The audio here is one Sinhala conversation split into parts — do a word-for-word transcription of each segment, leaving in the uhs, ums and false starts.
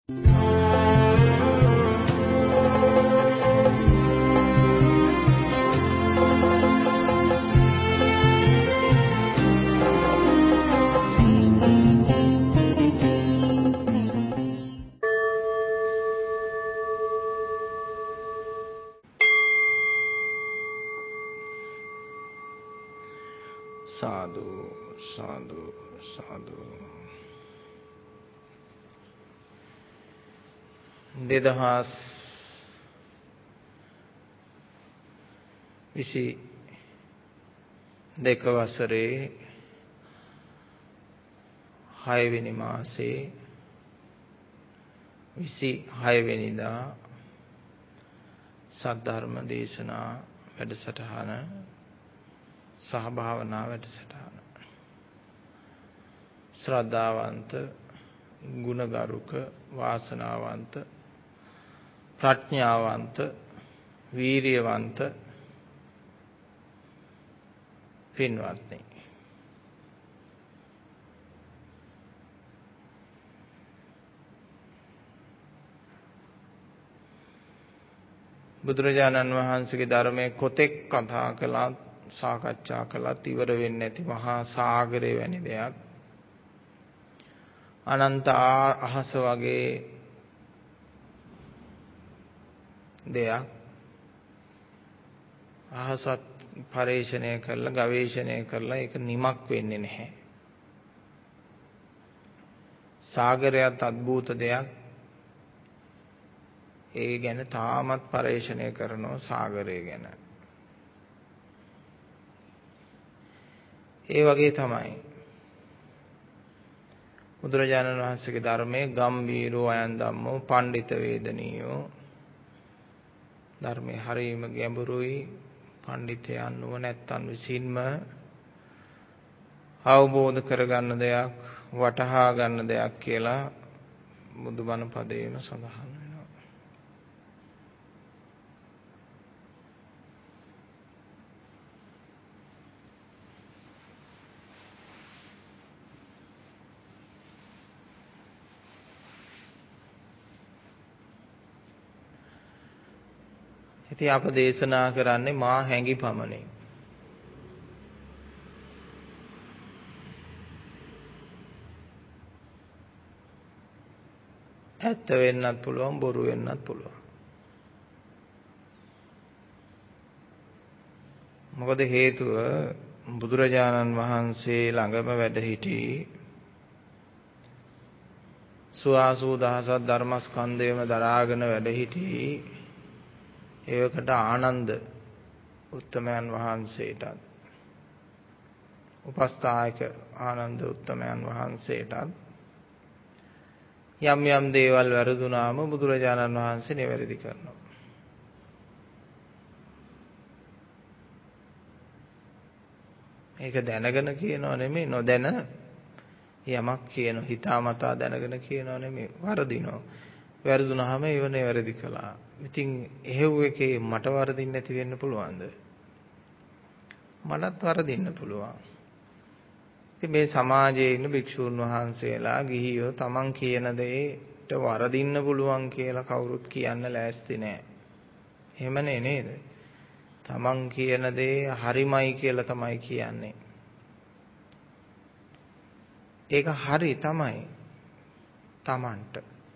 साधु साधु साधु දෙදහස් විසි දෙක වසරේ හය වෙනි මාසේ විසි හය වෙනිදා සද්ධර්ම දේශනා වැඩසටහන සහ භාවනා වැඩසටහන ශ්‍රද්ධාවන්ත ගුණගරුක වාසනාවන්ත ප්‍රඥාවන්ත වීරියවන්ත පින්වත්නි, බුදුරජාණන් වහන්සේගේ ධර්මයේ කොතෙක් කතා කළත් සාකච්ඡා කළත් ඉවර වෙන්නේ නැති මහා සාගරය වැනි දෙයක්, අනන්ත අහස වගේ දෙයක්, අහසත් පරිශ්‍රණය කරලා ගවේෂණය කරලා ඒක නිමක් වෙන්නේ නැහැ. සාගරයත් අద్భుත දෙයක්. ඒ ගැන තාමත් පරිශ්‍රණය කරනවා සාගරය ගැන. ඒ වගේ තමයි බුදුරජාණන් වහන්සේගේ ධර්මයේ ගම්බීරෝ අයන් ධම්මෝ පණ්ඩිත වේදනීයෝ, ධර්මයේ හරීම ගැඹුරුයි. පණ්ඩිතයන් නුවණැත්තන් විසින්ම අවබෝධ කරගන්න දෙයක්, වටහා ගන්න දෙයක් කියලා බුදුබණ පදයේම සඳහන් වෙනවා. ඉතින් අප දේශනා කරන්නේ මා හැඟි පමණින්. ඇත්ත වෙන්නත් පුළුවන්, බොරු වෙන්නත් පුළුවන්. මොකද හේතුව බුදුරජාණන් වහන්සේ ළඟම වැඩ සිටි සුවාසූ දහසක් ධර්මස්කන්ධයම දරාගෙන වැඩ සිටි ඒවකට ආනන්ද උත්තමයන් වහන්සේටත් උපස්ථායක ආනන්ද උත්තමයන් වහන්සේටත් යම් යම් දේවල් වැරදුනාම බුදුරජාණන් වහන්සේ නිවැරදි කරනවා. ඒක දැනගෙන කියනව නෙමෙයි, නොදැන යමක් කියන හිතාමතා දැනගෙන කියනව නෙමෙයි, වරදිනවා. වැරදුනහම ඒව නිවැරදි කළා. ඉතින් එහෙව් එකේ මට වරදින්න නැති වෙන්න පුළුවන්ද? මටත් වරදින්න පුළුවන්. ඉතින් මේ සමාජයේ ඉන්න භික්ෂුන් වහන්සේලා ගිහියෝ තමන් කියන දෙයට වරදින්න පුළුවන් කියලා කවුරුත් කියන්න ලෑස්ති නෑ. එහෙමනේ නේද? තමන් කියන දේ හරිමයි කියලා තමයි කියන්නේ. ඒක හරි තමයි තමන්ට.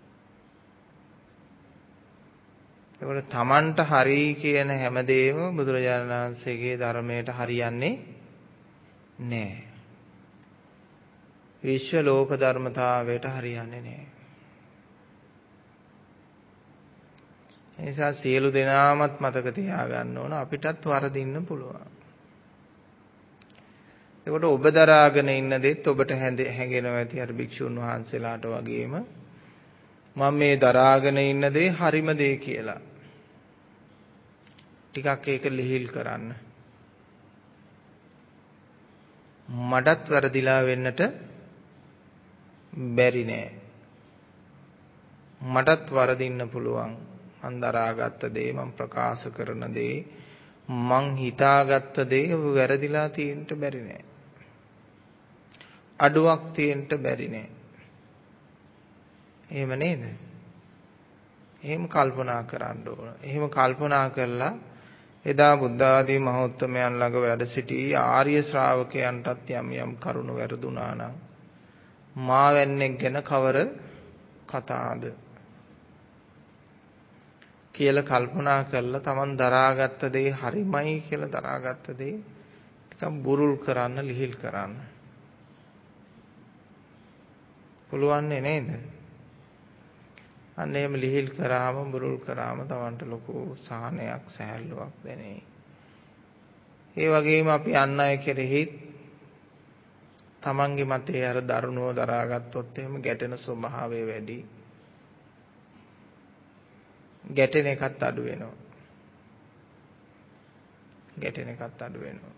ඒකට තමන්ට හරි කියන හැමදේම බුදුරජාණන් වහන්සේගේ ධර්මයට හරියන්නේ නෑ. විශ්ව ලෝක ධර්මතාවයට හරියන්නේ නෑ. ඒ නිසා සියලු දෙනාමත් මතක තියාගන්න ඕන අපිටත් වරදින්න පුළුවන්. ඒකට ඔබ දරාගෙන ඉන්න දෙත් ඔබට හැඟෙනවා ඇති අර භික්ෂුන් වහන්සේලාට වගේම මම මේ දරාගෙන ඉන්න දේ හරිම දේ කියලා. ටිකක් ඒක ලිහිල් කරන්න. මටත් වැරදිලා වෙන්නට බැරි නෑ. මටත් වරදින්න පුළුවන්. මං දරාගත්ත දේ, මං ප්‍රකාශ කරන දේ, මං හිතාගත්ත දේ වැරදිලා තියෙන්න බැරි නෑ. අඩුවක් තියෙන්න බැරි නෑ. එහෙම නේද? එහෙම කල්පනා කරන්න ඕන. එහෙම කල්පනා කළා එදා බුද්ධ ආදී මහෞත්තමයන් ළඟ වැඩ සිටි ආර්ය ශ්‍රාවකයන්ටත් යම් යම් කරුණු වැරදුනා නම් මා වැන්නෙක් ගැන කවර කතාද කියලා කල්පනා කරලා Taman දරාගත්ත දේ හරිමයි කියලා දරාගත්ත දේ ටිකක් බුරුල් කරන්න ලිහිල් කරන්න පුළුවන් නේද? අන්න එහෙම ලිහිල් කරාම බුරුල් කරාම Tamanට ලොකු සහනයක් සැහැල්ලුවක් දැනේ. ඒ වගේම අපි අන් අය කෙරෙහි Tamanගේ මතේ අර දරුණුව දරාගත්තොත් එහෙම ගැටෙන ස්වභාවය වැඩි. ගැටෙන එකත් අඩු වෙනවා. ගැටෙන එකත් අඩු වෙනවා.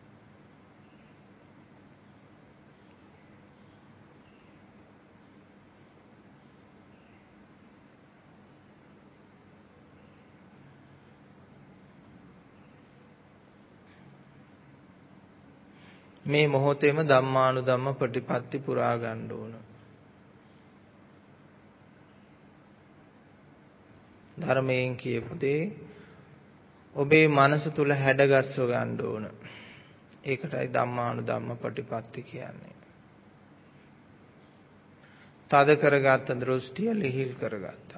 මේ මොහොතේම ධම්මානුධම්ම ප්‍රතිපatti පුරා ගන්න ඕන. ධර්මයෙන් කියපු දේ ඔබේ මනස තුල හැඩගස්ව ගන්න ඕන. ඒකටයි ධම්මානුධම්ම ප්‍රතිපatti කියන්නේ. තද කරගත්ත දෘෂ්ටිය ලිහිල් කරගත්තා.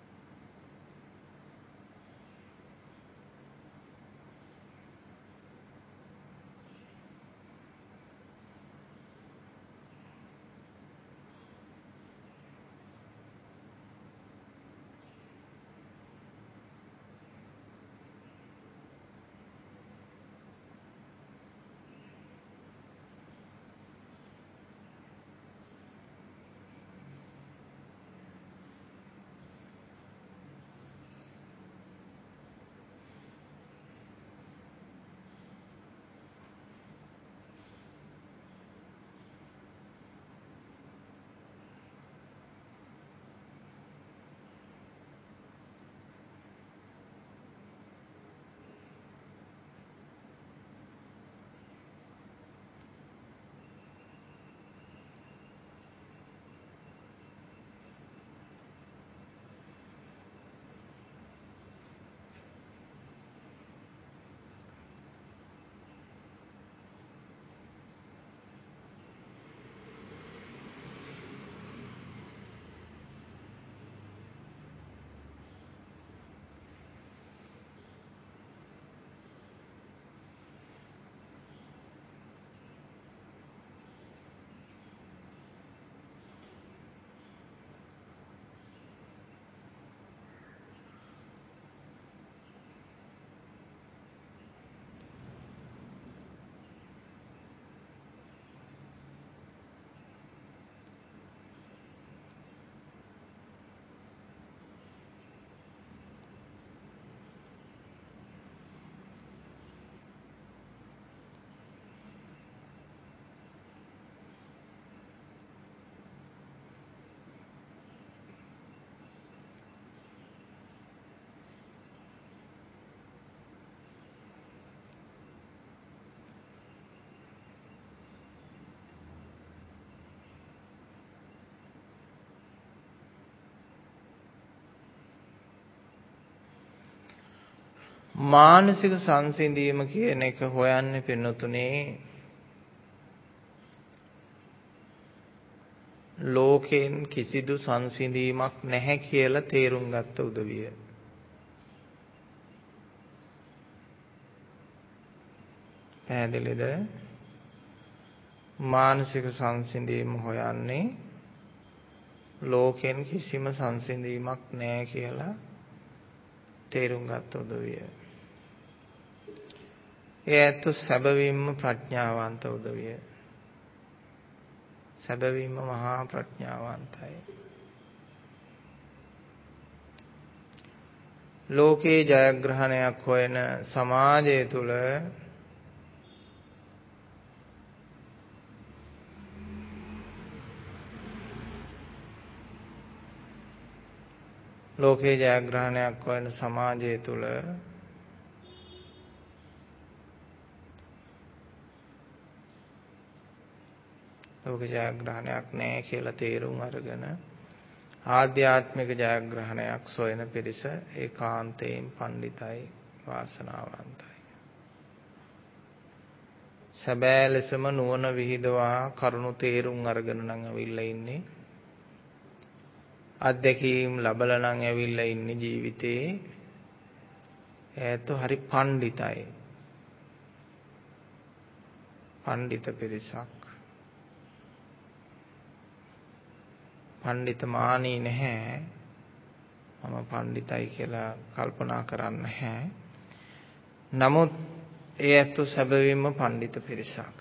මානසික සංසිඳීම කියන එක හොයන්නේ පින්නතුනේ ලෝකෙන් කිසිදු සංසිඳීමක් නැහැ කියලා තේරුම් ගත්ත උදවිය. පැහැදිලිද? මානසික සංසිඳීම හොයන්නේ ලෝකෙන් කිසිම සංසිඳීමක් නැහැ කියලා තේරුම් ගත්ත උදවිය. ඒ ඇත්ත සැබවින්ම ප්‍රඥාවන්ත උදවිය. සැබවින්ම මහා ප්‍රඥාවන්තයි. ලෝකේ ජයග්‍රහණයක් හොයන සමාජය තුල ලෝකේ ජයග්‍රහණයක් හොයන සමාජය තුල ලෝක ජයග්‍රහණයක් නැහැ කියලා තේරුම් අරගෙන ආධ්‍යාත්මික ජයග්‍රහණයක් සොයන පිරිස ඒකාන්තයෙන් පඬිතයි වාසනාවන්තයි. සැබෑ ලෙසම නුවණ විහිදවා කරුණු තේරුම් අරගෙන නම් අවිල්ලා ඉන්නේ. අත්දැකීම් ලැබලා නම් ඇවිල්ලා ඉන්නේ ජීවිතේ. ඒත් හරි පඬිතයි. පඬිත පිරිසක්. පඬිත මානී නැහැ. මම පඬිතයි කියලා කල්පනා කරන්නේ නැහැ. නමුත් ඒ ඇත්ත සැබවින්ම පඬිත පිරිසක්.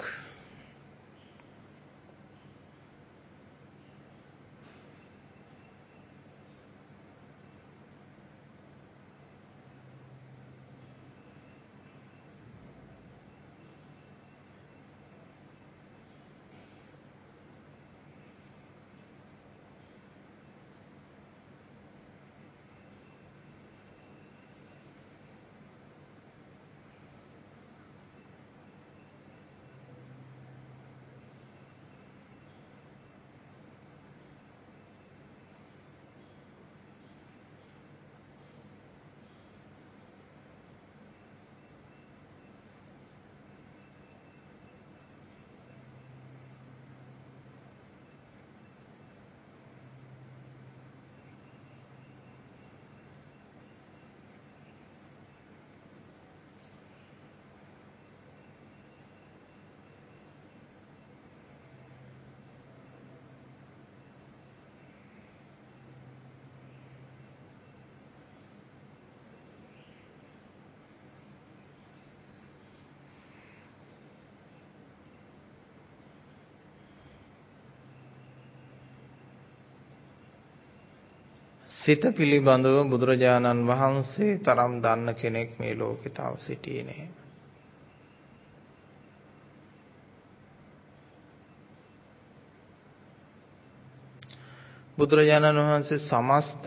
සිත පිළිබඳව බුදුරජාණන් වහන්සේ තරම් දන්න කෙනෙක් මේ ලෝකේ තව සිටියේ නැහැ. බුදුරජාණන් වහන්සේ සමස්ත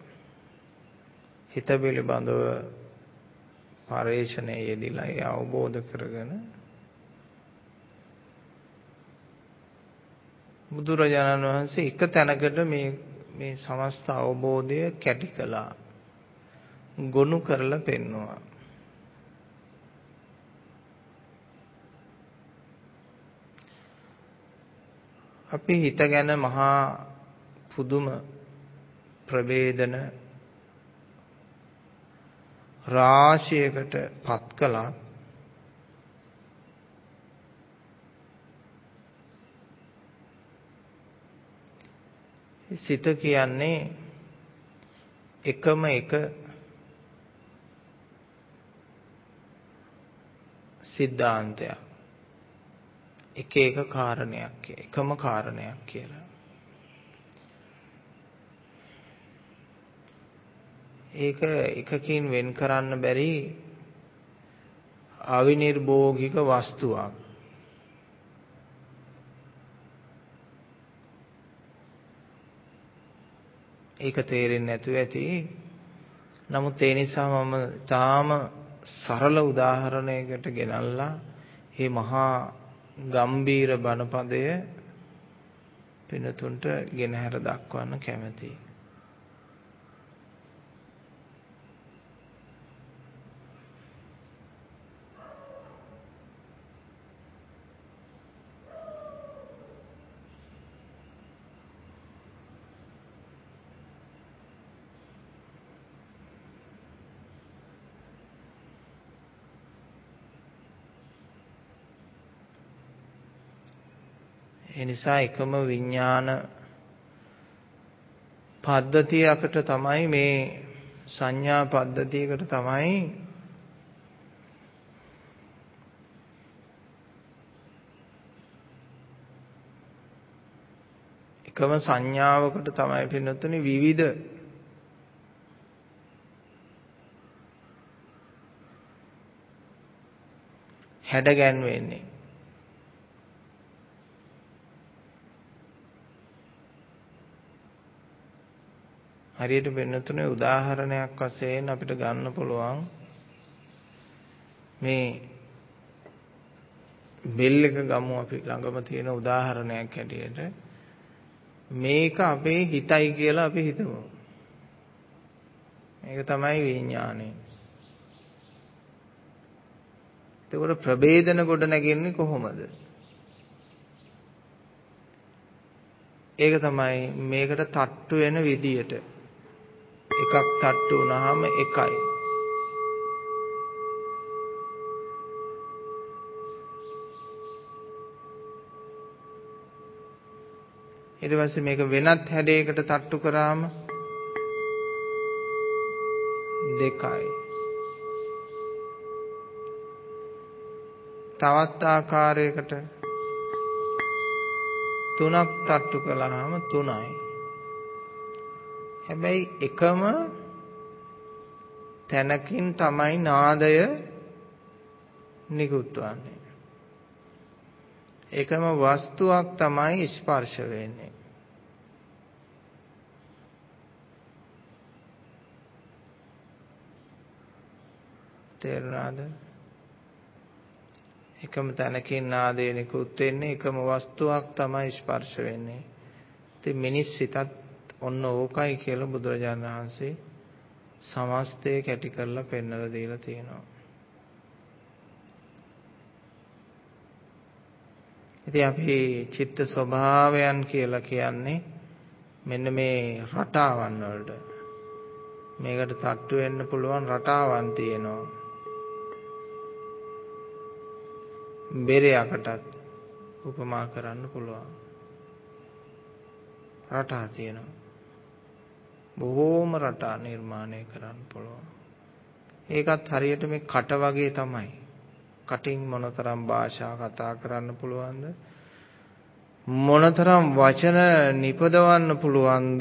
හිත පිළිබඳව පරේක්ෂණයේ යෙදিলা ඒ අවබෝධ කරගෙන බුදුරජාණන් වහන්සේ එක තැනකට මේ මේ සමස්ත අවබෝධය කැටි කළා. ගොනු කරලා පෙන්වුවා. අපි හිත ගැන මහා පුදුම ප්‍රවේදන රාශියකට පත් කළා. සිත කියන්නේ එකම එක සිද්ධාන්තයක්. එක එක කාරණයක්, එකම කාරණයක් කියලා. ඒක එකකින් වෙන් කරන්න බැරි අවිනිර්භෝගික වස්තුවක්. ඒක තේරෙන්නේ නැතුව ඇති. නමුත් ඒ නිසා මම තාම සරල උදාහරණයකට ගෙනල්ලා මේ මහා ගම්බීර බණපදය පිනතුන්ට ගෙනහැර දක්වන්න කැමැතියි. ඒ නිසා එකම විඥාන පද්ධතියකට තමයි මේ සංඥා පද්ධතියකට තමයි එකම සංඥාවකට තමයි පින්නතුනි විවිධ හැඩ ගැන්වෙන්නේ. හරියට වෙනතුනේ උදාහරණයක් වශයෙන් අපිට ගන්න පුළුවන් මේ බෙල් එක ගමු අපි ළඟම තියෙන උදාහරණයක් හැටියට මේක අපේ හිතයි කියලා අපි හිතමු. මේක තමයි විඥානය. එතකොට ප්‍රභේදන කොට නැගෙන්නේ කොහොමද? ඒක තමයි මේකට තට්ටු වෙන විදියට. එකක් තට්ටු වුණාම එකයි. ඊට පස්සේ මේක වෙනත් හැඩයකට තට්ටු කරාම දෙකයි. තවත් ආකාරයකට තුනක් තට්ටු කළාම තුනයි. හැබැයි එකම තැනකින් තමයි නාදය නිකුත් වන්නේ. එකම වස්තුවක් තමයි ස්පර්ශ වෙන්නේ. තේරුණාද? එකම තැනකින් නාදය නිකුත් වෙන්නේ, එකම වස්තුවක් තමයි ස්පර්ශ වෙන්නේ. ඉතින් මිනිස් සිතත් ඔන්න ඕකයි කියලා බුදුරජාණන් වහන්සේ සමස්තය කැටි කරලා පෙන්වලා දීලා තියෙනවා. ඉතින් අපි චිත්ත ස්වභාවයන් කියලා කියන්නේ මෙන්න මේ රටාවන් වලට. මේකට තට්ටු වෙන්න පුළුවන් රටාවන් තියෙනවා. බෙරයකටත් උපමා කරන්න පුළුවන්. රටා තියෙනවා. බොහෝම රටා නිර්මාණය කරන්න පුළුවන්. ඒකත් හරියට මේ කට වගේ තමයි. කටින් මොනතරම් භාෂා කතා කරන්න පුළුවන්ද? මොනතරම් වචන නිපදවන්න පුළුවන්ද?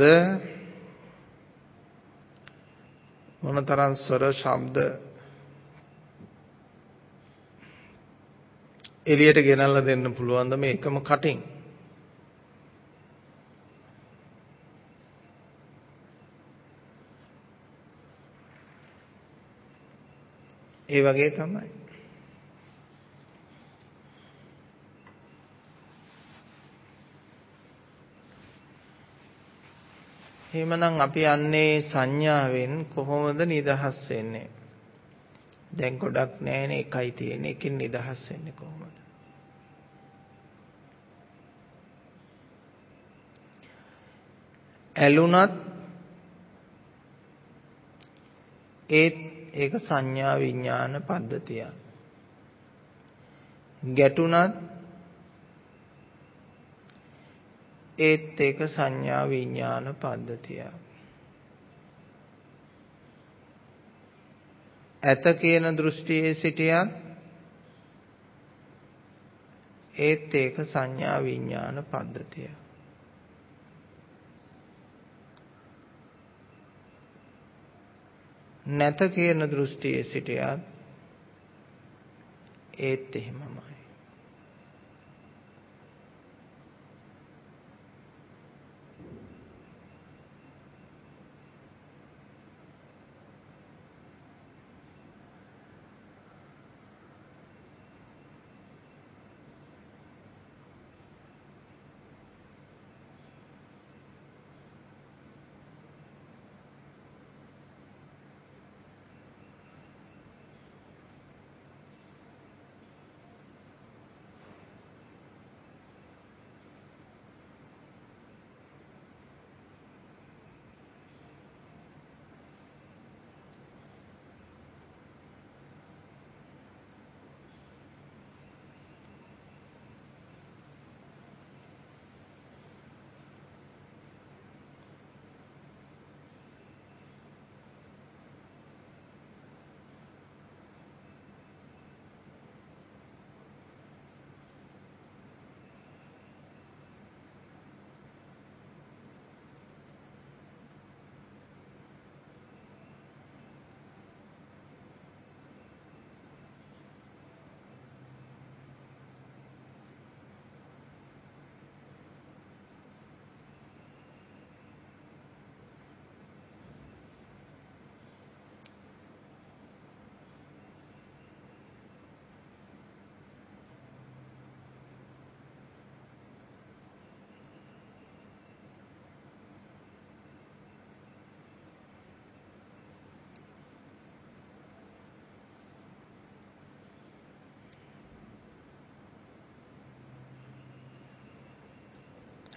මොනතරම් ස්වර ශබ්ද එළියට ගෙනල්ලා දෙන්න පුළුවන්ද මේ එකම කටින්? ඒ වගේ තමයි. එහෙමනම් අපි යන්නේ සංඥාවෙන් කොහොමද නිදහස් වෙන්නේ? දැන් ගොඩක් නැහැනේ, එකයි තියෙන්නේ. එකකින් නිදහස් වෙන්නේ කොහොමද? ඇලුනත් ඒත් ඒක සංඥා විඥාන පද්ධතිය. ගැටුණත් ඒත් ඒක සංඥා විඥාන පද්ධතිය. ඇත කියන දෘෂ්ටියේ සිටියත් ඒත් ඒක සංඥා විඥාන පද්ධතිය. නැත කියන දෘෂ්ටියේ සිටියත් ඒත් එහෙමමයි.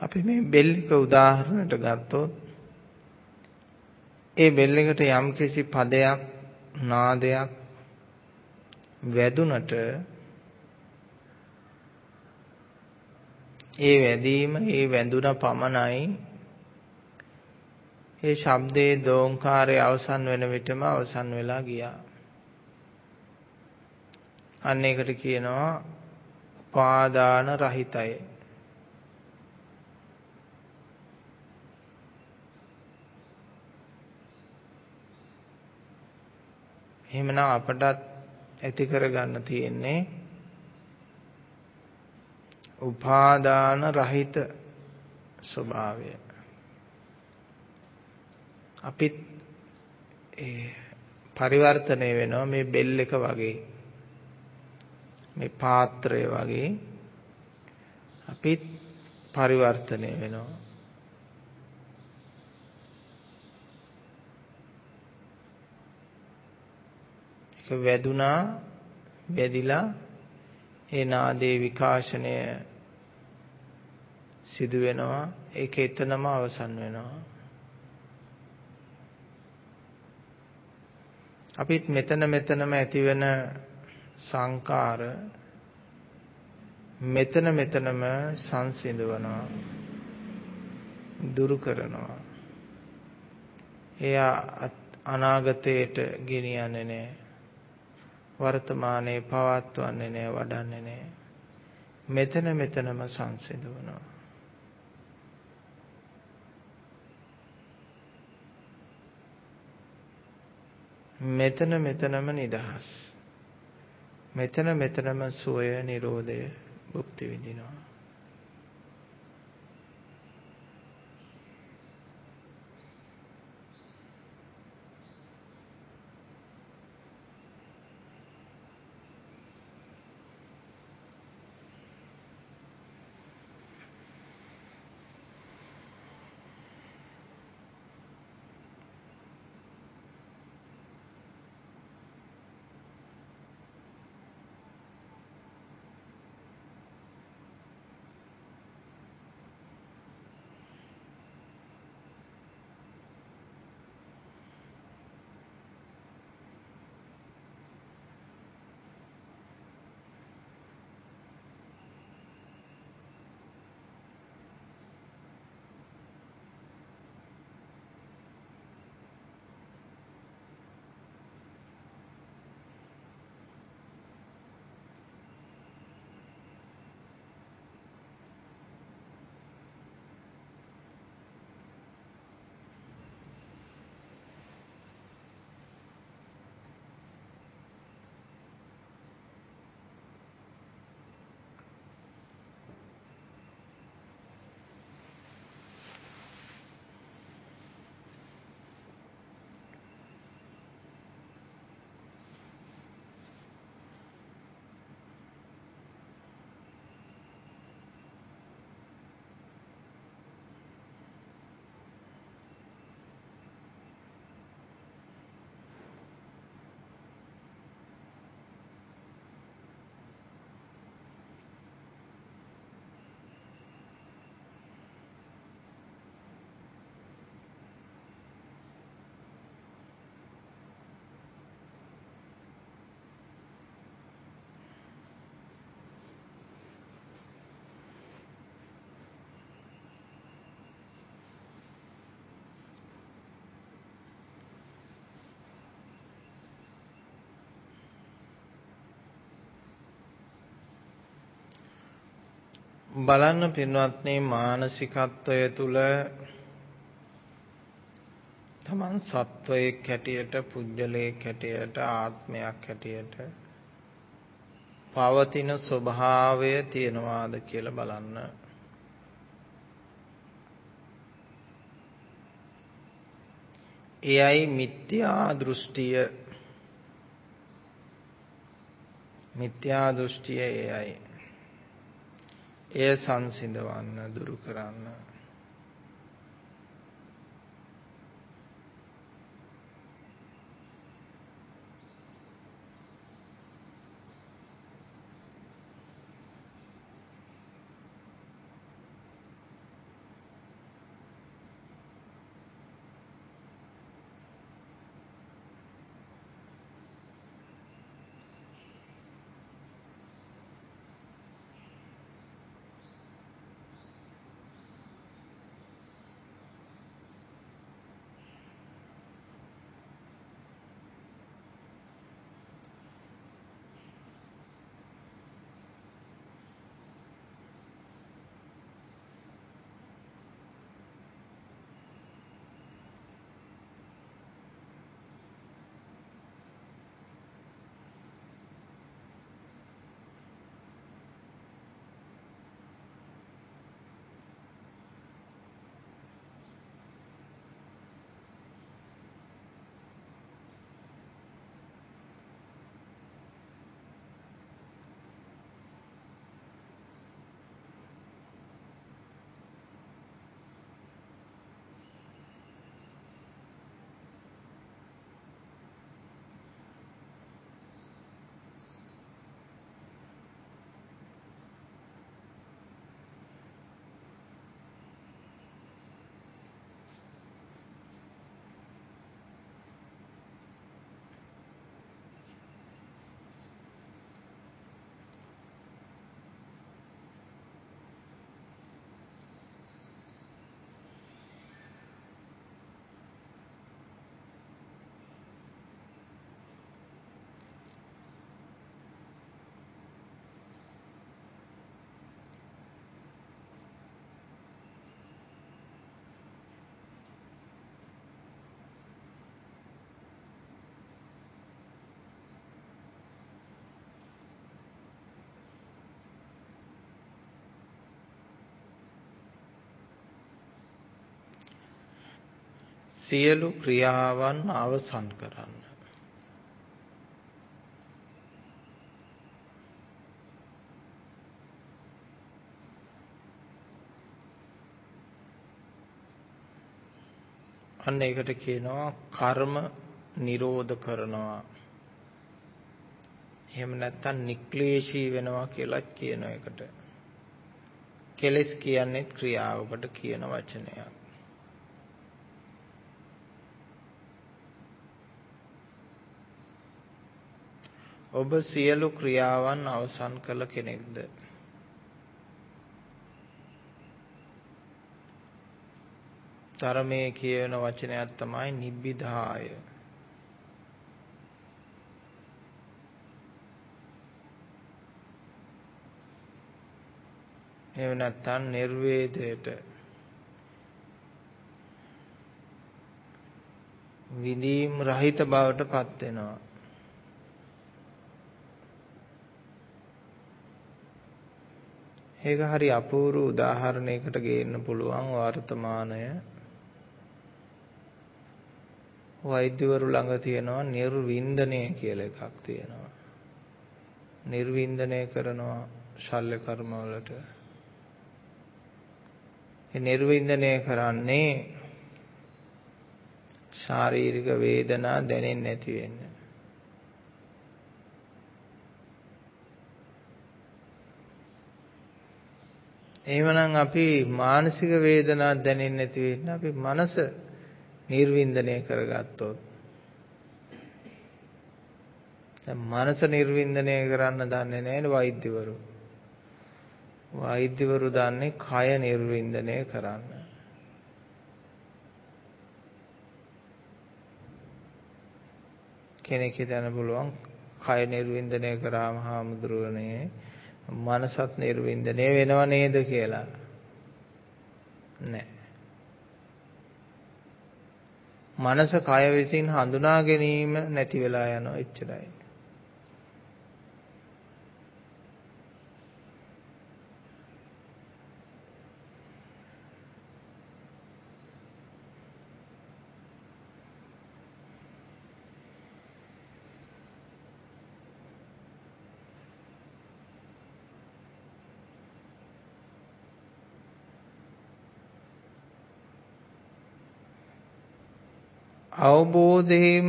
අපි මේ බෙල් එක උදාහරණයට ගත්තොත් ඒ බෙල් එකට යම්කිසි පදයක් නාදයක් වැදුනට ඒ වැදීම ඒ වැදුන පමණයි ඒ ශබ්දයේ දෝංකාරය අවසන් වෙන විටම අවසන් වෙලා ගියා. අන්න ඒකට කියනවා උපාදාන රහිතයි. එහෙමනම් අපටත් ඇති කරගන්න තියෙන්නේ උපාදාන රහිත ස්වභාවය. අපිත් ඒ පරිවර්තනය වෙනවා මේ බෙල් එක වගේ, මේ පාත්‍රය වගේ අපිත් පරිවර්තනය වෙනවා. ඒක වැදුනා, වැදිලා ඒ නාදයේ විකාශනය සිදු වෙනවා. ඒක එතනම අවසන් වෙනවා. අපිත් මෙතන මෙතනම ඇතිවෙන සංකාර මෙතන මෙතනම සංසිඳවනවා, දුරු කරනවා. එයා අනාගතයට ගෙනියන්නේ නැහැ. වර්තමානයේ පවත්වන්නේ නැහැ, වඩන්නේ නැහැ. මෙතන මෙතනම සංසිඳවනවා. මෙතන මෙතනම නිදහස්. මෙතන මෙතනම සෝය නිරෝධය භුක්ති විඳිනවා. බලන්න පින්වත්නි, මානසිකත්වය තුල තමන් සත්වයෙක් හැටියට, පුජ්‍යලයක් හැටියට, ආත්මයක් හැටියට පවතින ස්වභාවය තියනවාද කියලා බලන්න. එයයි මිත්‍යා දෘෂ්ටිය. මිත්‍යා දෘෂ්ටිය එයයි. එය සංසිඳවන්න, දුරු කරන්න. සියලු ක්‍රියාවන් අවසන් කරන්න. අන්න ඒකට කියනවා කර්ම නිරෝධ කරනවා. එහෙම නැත්නම් නික්ලේශී වෙනවා කියලා කියන එකට. කෙලස් කියන්නේ ක්‍රියාවකට කියන වචනයක්. ඔබ සියලු ක්‍රියාවන් අවසන් කළ කෙනෙක්ද? ධර්මයේ කියන වචනයක් තමයි නිබ්බිදාය. එහෙම නැත්නම් නිර්වේදයට විදීම් රහිත බවට පත් වෙනවා. ඒක හරි අපූර්ව උදාහරණයකට ගේන්න පුළුවන් වර්තමානය. වෛද්‍යවරු ළඟ තියෙනවා නිර්වින්දනය කියලා එකක් තියෙනවා. නිර්වින්දනය කරනවා ශල්‍ය කර්ම වලට. ඒ නිර්වින්දනය කරන්නේ ශාරීරික වේදනා දැනෙන්නේ නැති වෙන්න. එහෙමනම් අපි මානසික වේදනා දැනෙන්නේ නැති වෙන්න අපි මනස නිර්වින්දනය කරගත්තොත්, දැන් මනස නිර්වින්දනය කරන්න දන්නේ නැහැ වෛද්‍යවරු. වෛද්‍යවරු දන්නේ කය නිර්වින්දනය කරන්න. කෙනෙක් හිතන්න පුළුවන් කය නිර්වින්දනය කරාම හාමුදුරුවනේ මනසත් නිර්වින්දනය වෙනව නේද කියලා. නෑ. මනස කය විසින් හඳුනා ගැනීම නැති වෙලා යනවා එච්චරයි. අවබෝධයෙන්ම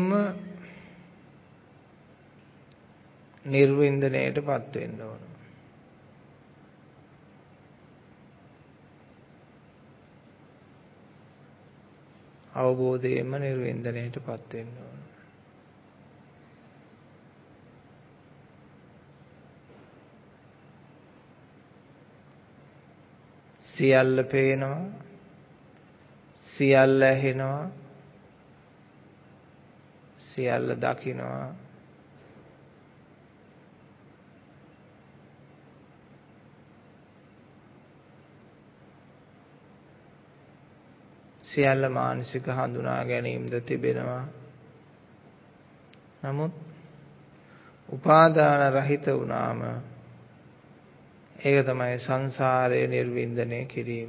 නිර්වින්දනයටපත් වෙන්න ඕන. අවබෝධයෙන්ම නිර්වින්දනයටපත් වෙන්න ඕන. සියල්ල පේනවා, සියල්ල ඇහෙනවා, සියල්ල දකිනවා, සියල්ල මානසික හඳුනා ගැනීමද තිබෙනවා. නමුත් උපාදාන රහිත වුණාම ඒක තමයි සංසාරයේ නිර්වින්දනය කිරීම.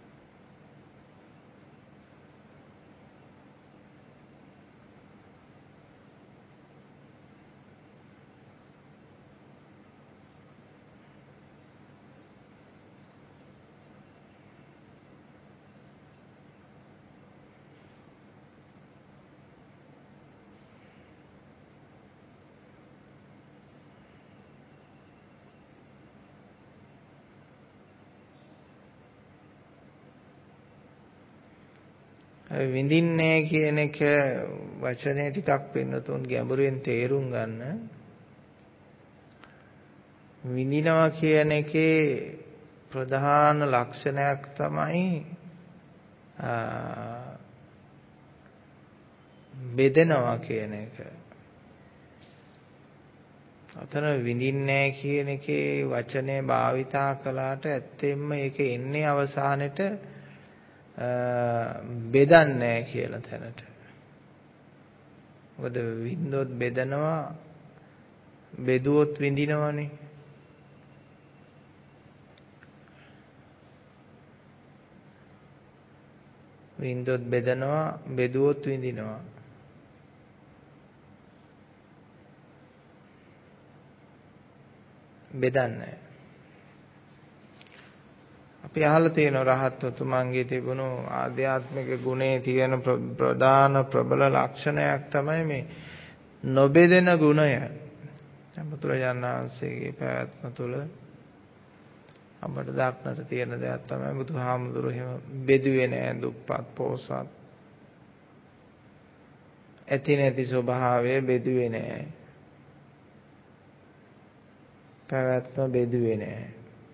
විඳින්නේ කියන එක වචනේ ටිකක් පින්නතුන් ගැඹුරින් තේරුම් ගන්න. විඳිනවා කියන එකේ ප්‍රධාන ලක්ෂණයක් තමයි බෙදෙනවා කියන එක. අතන විඳින්නේ කියන එකේ වචනේ භාවිතා කළාට ඇත්තෙන්ම ඒක එන්නේ අවසානෙට බෙදන්නේ කියලා තැනට. මොකද විඳොත් බෙදනවා, බෙදුවොත් විඳිනවනේ. වින්දොත් බෙදනවා, බෙදුවොත් විඳිනවා. බෙදන්නේ. අපි අහලා තියෙන රහත් උතුමන්ගේ තිබුණු ආධ්‍යාත්මික ගුණේ තියෙන ප්‍රධාන ප්‍රබල ලක්ෂණයක් තමයි මේ නොබෙදෙන ගුණය. බුදුරජාණන් වහන්සේගේ පැවැත්ම තුළ අපට දක්නට තියෙන දෙයක් තමයි බුදුහාමුදුරුවෝ එහෙම බෙදුවේ නෑ. දුප්පත් පොසත් ඇති නැති ස්වභාවය බෙදුවේ නෑ. පැවැත්ම බෙදුවේ නෑ.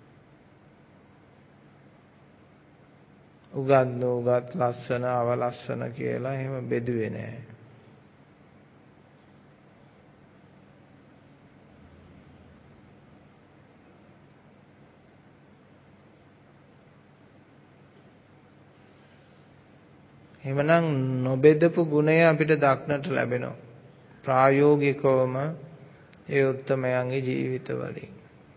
උගත් නූගත් ලස්සන අවලස්සන කියලා එහෙම බෙදුවේ නෑ. එhmenan නොබෙදපු ගුණය අපිට දක්නට ලැබෙනවා ප්‍රායෝගිකවම ඒ උත්තමයන්ගේ ජීවිතවලින්.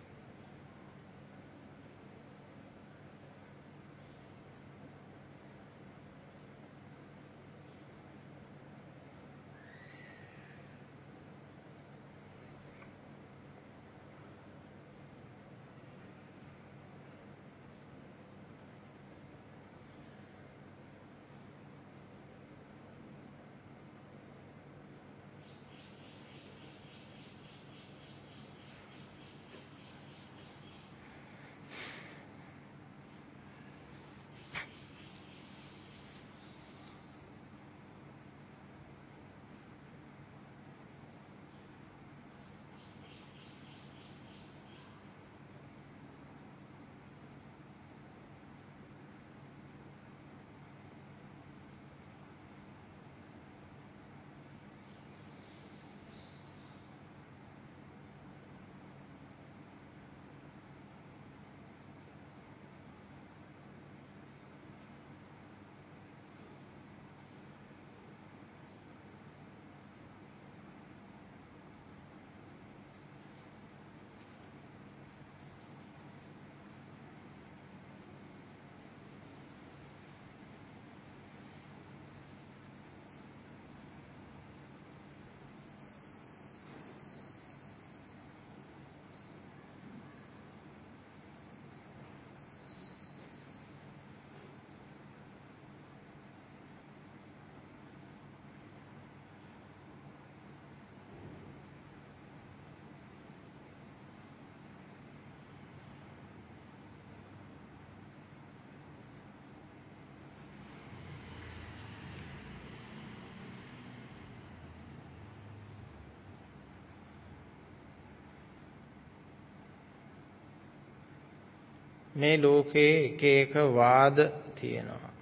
මේ ලෝකේ එක එක වාද තියෙනවා.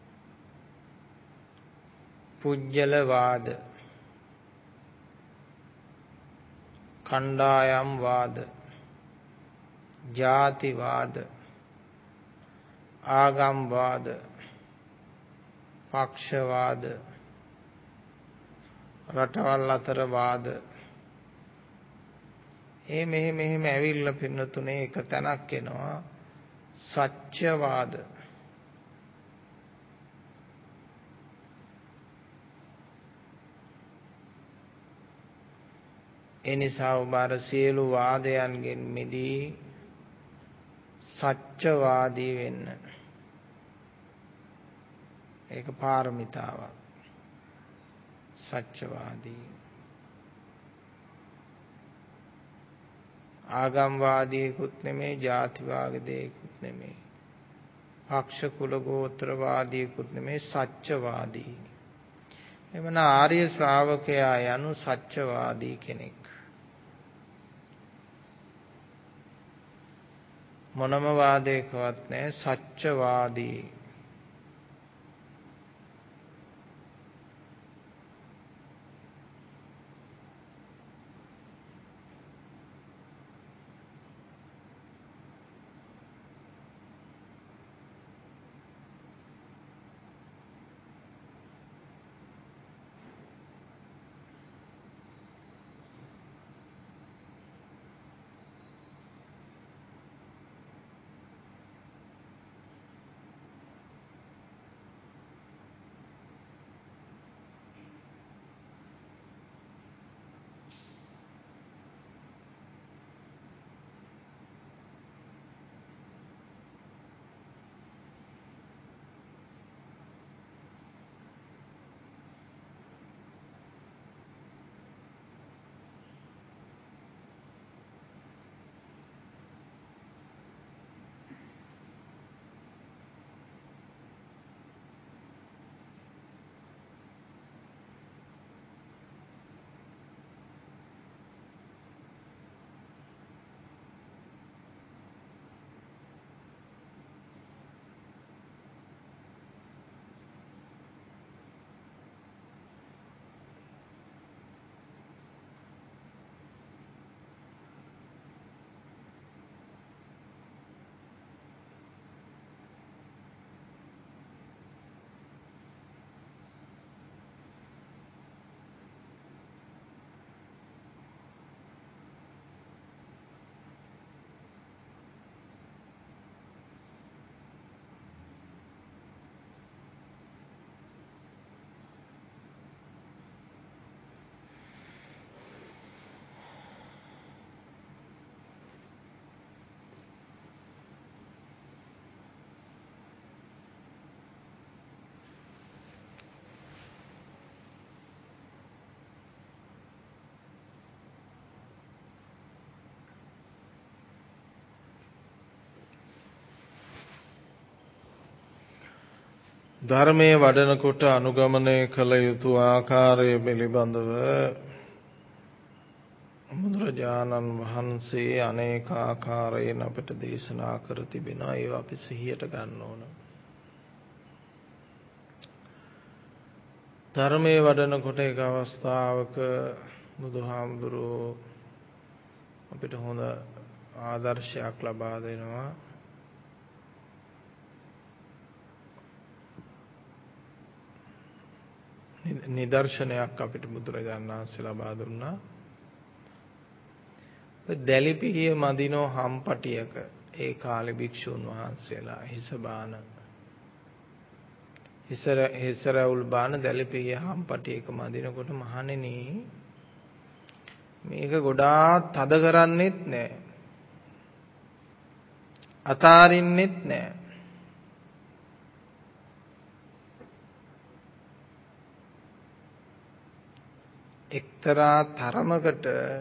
පුජ්‍යල වාද, කණ්ඩායම් වාද, ජාති වාද, ආගම් වාද, පක්ෂ වාද, රටවල් අතර වාද. ඒ මෙහෙ මෙහෙම ඇවිල්ලා පින්නතුනේ එක තැනක් එනවා සත්‍යවාද. එනිසා ඔබ අර සියලු වාදයන්ගෙන් මිදී සත්‍යවාදී වෙන්න. ඒක පාරමිතාවක්. සත්‍යවාදී. ආගම්වාදීකුත් නෙමෙයි, ජාතිවාදීකුත් නෙමෙයි, පක්ෂ කුල ගෝත්‍රවාදීකුත් නෙමෙයි, සත්‍යවාදී. එවන ආර්ය ශ්‍රාවකයා යනු සත්‍යවාදී කෙනෙක්. මොනම වාදයකවත් නැහැ, සත්‍යවාදී. ධර්මයේ වඩනකොට අනුගමනය කළ යුතු ආකාරය පිළිබඳව බුදුරජාණන් වහන්සේ අනේක ආකාරයෙන් අපට දේශනා කර තිබෙනවා. ඒවා අපි සිහියට ගන්න ඕන. ධර්මයේ වඩනකොට එක අවස්ථාවක බුදුහාමුදුරුවෝ අපිට හොඳ ආදර්ශයක් ලබා දෙනවා. නිදර්ශනයක් අපිට බුදුරජාණන් වහන්සේ ලබා දුන්නා. දැලිපිහිය මදිනෝ හම්පටියක ඒ කාලේ භික්ෂුන් වහන්සේලා හිස බාන හිසර හිසරවුල් බාන දැලිපිහිය හම්පටියක මදිනකොට මහණෙනි මේක ගොඩාක් තද කරන්නෙත් නෑ අතාරින්නෙත් නෑ එක්තරා තරමකට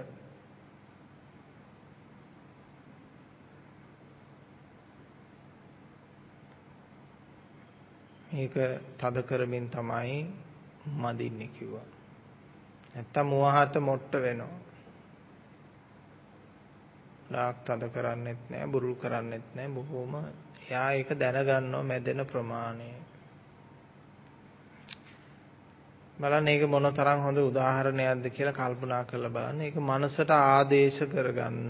මේක තද කරමින් තමයි මදින්නේ කිව්වා. නැත්තම් මුවහත මොට්ට වෙනවා. ලාක් තද කරන්නෙත් නෑ බුරුල් කරන්නෙත් නෑ බොහොම එයා ඒක දැනගන්නවා මැදෙන ප්‍රමාණය. බලන්න ඒක මොන තරම් හොඳ උදාහරණයක්ද කියලා කල්පනා කරලා බලන්න. ඒක මනසට ආදේශ කරගන්න.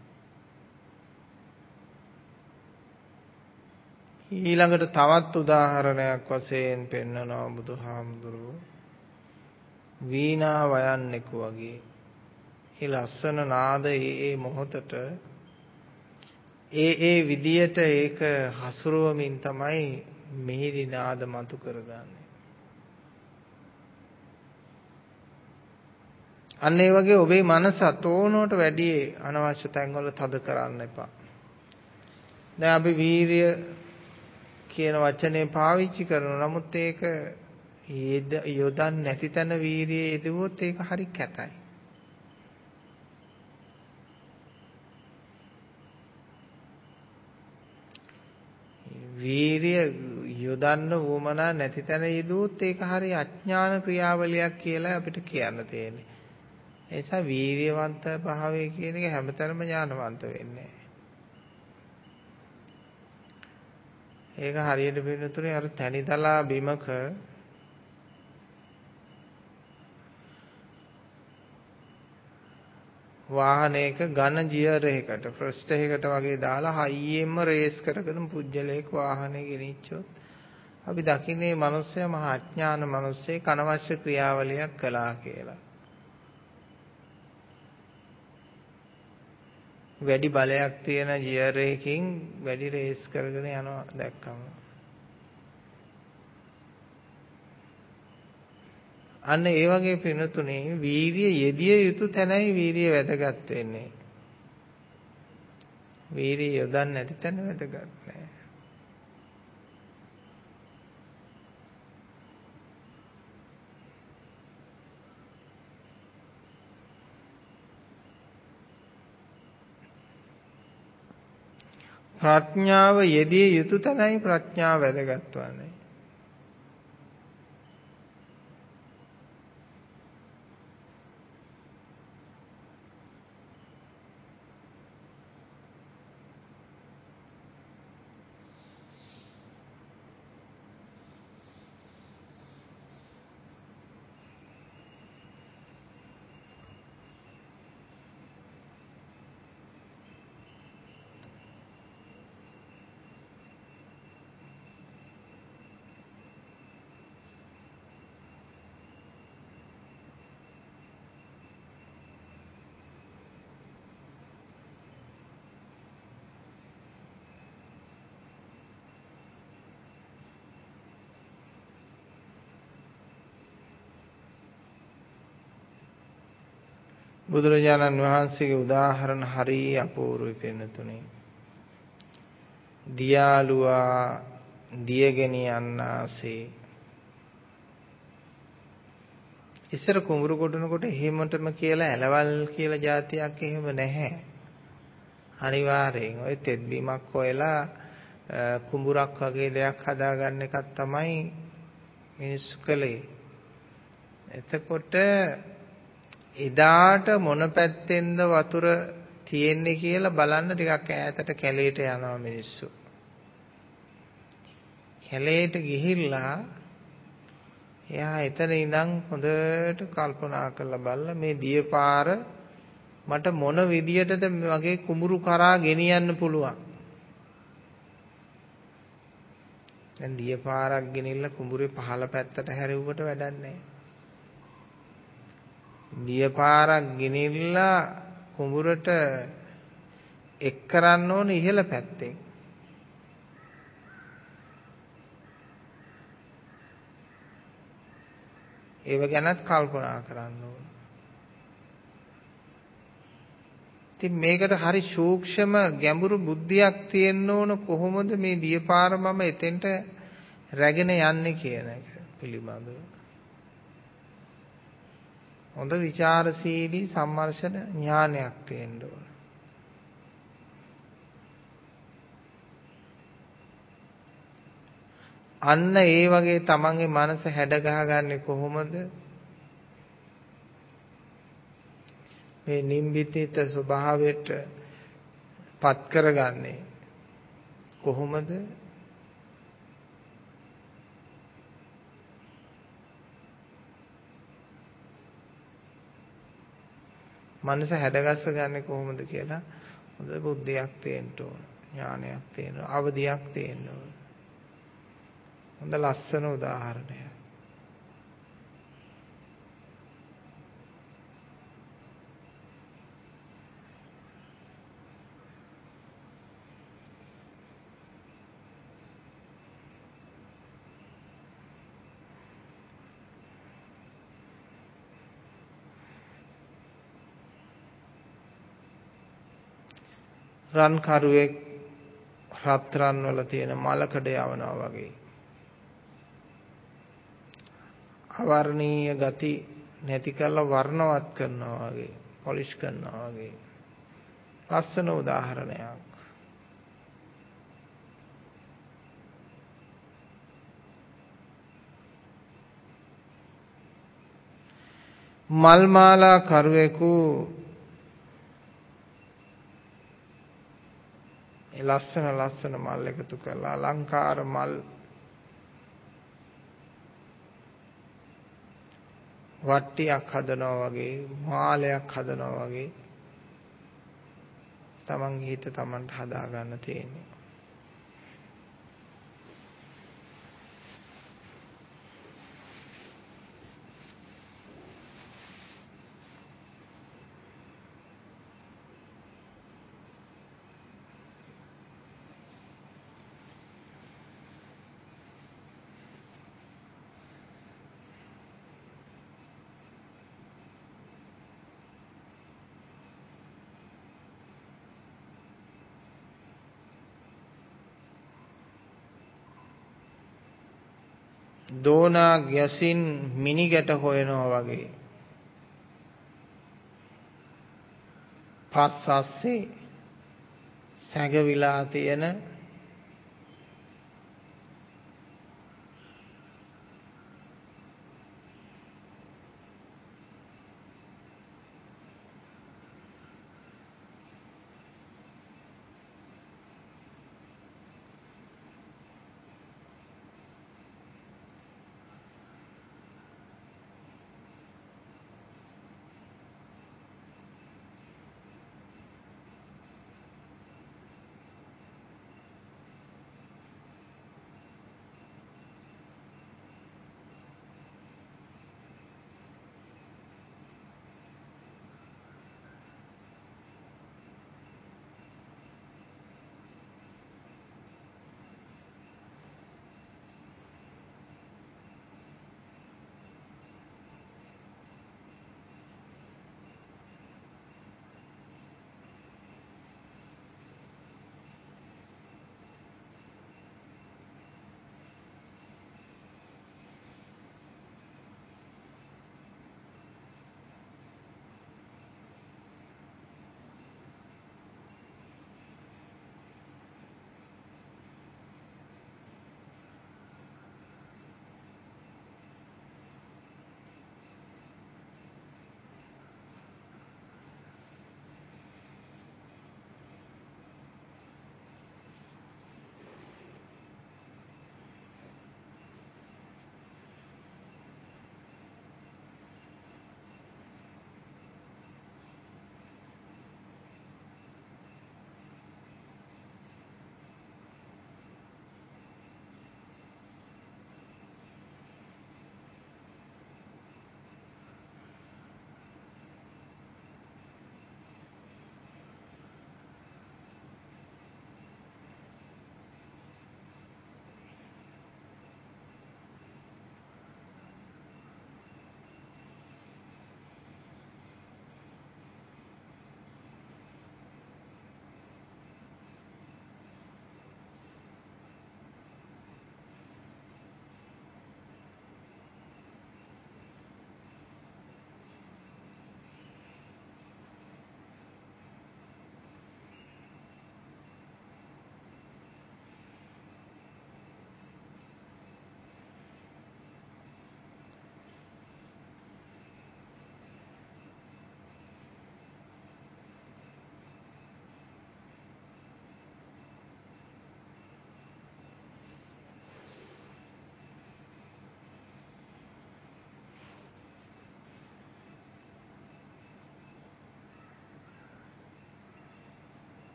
ඊළඟට තවත් උදාහරණයක් වශයෙන් පෙන්වනවා බුදුහාමුදුරුවෝ. වීණා වයන්නෙකු වගේ. ඒ ලස්සන නාද ඒ ඒ මොහොතට ඒ ඒ විදියට ඒක හසුරුවමින් තමයි මිහිරි නාද මතු කරගන්නේ. අන්න ඒ වගේ ඔබේ මනස තෝනුවට වැඩි අනවශ්‍ය තැන්වල තද කරන්න එපා. දැන් අපි වීරිය කියන වචනේ පාවිච්චි කරනවා. නමුත් ඒක යොදන්නේ නැති තැන වීරිය යෙදුවොත් ඒක හරි කැතයි. වීරිය යොදන්න වුමනා නැති තැන යෙදුවොත් ඒක හරි අඥාන ක්‍රියාවලියක් කියලා අපිට කියන්න තියෙන්නේ. ඒ නිසා වීරියවන්ත භාවය කියන එක හැමතැනම ඥානවන්ත වෙන්නේ. ඒක හරියට වෙනතුනේ අර තනිතලා බිමක වාහනයක ඝන ජියරයකට ෆ්‍රස්ට් එකකට වගේ දාලා හයියෙන්ම රේස් කරගෙන පුජ්‍යලයක වාහනේ ගෙනිච්චොත් අපි දකින්නේ මිනිස්සයා මහා අඥාන මිනිස්සේ කනවශ්‍ය ක්‍රියාවලියක් කළා කියලා. වැඩි බලයක් තියෙන ජියරයකින් වැඩි රේස් කරගෙන යනවා දැක්කම. අන්න ඒ වගේ පිනතුනේ වීරිය යෙදිය යුතු තැනයි වීරිය වැදගත් වෙන්නේ. වීරිය යොදන්න නැති තැන වැදගත් නෑ. ප්‍රඥාව යෙදිය යුතු තැනයි ප්‍රඥාව වැදගත් වන්නේ. බුදුරජාණන් වහන්සේගේ උදාහරණ හරිය අපූර්වයි පෙන්නතුනේ. දියාලුවා දියගෙනියන්නාසේ. ඉස්සර කුඹුරු කොටනකොට එහෙමටම කියලා ඇලවල් කියලා જાතියක් එහෙම නැහැ. අනිවාර්යෙන් ওই තෙත් බීමක් හොයලා කුඹුරක් වගේ දෙයක් හදාගන්න එකක් තමයි මිනිස්සු කළේ. එතකොට එදාට මොන පැත්තෙන්ද වතුර තියෙන්නේ කියලා බලන්න ටිකක් ඈතට කැලේට යනවා මිනිස්සු. කැලේට ගිහිල්ලා එයා එතන ඉඳන් හොඳට කල්පනා කරලා බලලා මේ දියපාර මට මොන විදියටද මගේ කුඹුරු කරා ගෙනියන්න පුළුවන්. දැන් දියපාරක් ගෙනිල්ලා කුඹුරේ පහළ පැත්තට හැරෙව්වට වැඩක් නැහැ. දියපාරක් ගෙනිල්ලා කුඹුරට එක් කරන්න ඕන ඉහළ පැත්තෙන්. ඒව ගැනත් කල්පනා කරන්න ඕන. ඉතින් මේකට හරි සූක්ෂම ගැඹුරු බුද්ධියක් තියෙන්න ඕන කොහොමද මේ දියපාර මම එතෙන්ට රැගෙන යන්නේ කියන එක පිළිබඳව. හොඳ ਵਿਚාරශීලී සම්මර්ෂණ ඥානයක් තියෙන්න ඕන. අන්න ඒ වගේ තමන්ගේ මනස හැඩ ගහගන්නේ කොහොමද? මේ නිම්බිතිත ස්වභාවයට පත් කරගන්නේ කොහොමද? මනස හැඩගස්ස ගන්නේ කොහොමද කියලා හොඳ බුද්ධියක් තියෙන්න ඕන. ඥානයක් තියෙන්න ඕන. අවදියක් තියෙන්න ඕන. හොඳ ලස්සන උදාහරණයක්. රන් කරුවෙක් රත්රන් වල තියෙන මලකඩ යවනවා වගේ. අවර්ණීය ගති නැති කරලා වර්ණවත් කරනවා වගේ, පොලිෂ් කරනවා වගේ. ලස්සන උදාහරණයක්. මල් මාලා කරුවෙකු ලස්සන ලස්සන මල් එකතු කරලා අලංකාර මල් වට්ටියක් හදනවා වගේ, මාලයක් හදනවා වගේ තමන්ගේ හිත තමන්ට හදා ගන්න තියෙන්නේ. දෝනා ගැසින් මිනිගැට හොයනවා වගේ පස් අස්සේ සැඟවිලා තියෙන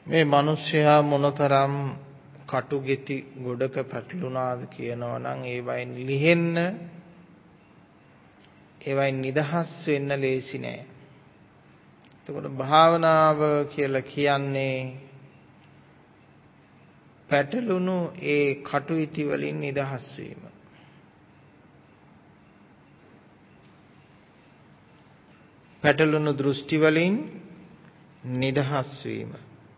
මේ මිනිස්සයා මොනතරම් කටුගෙති ගොඩක පැටළුණාද කියනවා නම් ඒවයින් ලිහෙන්න ඒවයින් නිදහස් වෙන්න ලේසි නෑ. එතකොට භාවනාව කියලා කියන්නේ පැටළුණු ඒ කටුයිති වලින් නිදහස් වීම. පැටළුණු දෘෂ්ටි වලින් නිදහස් වීම.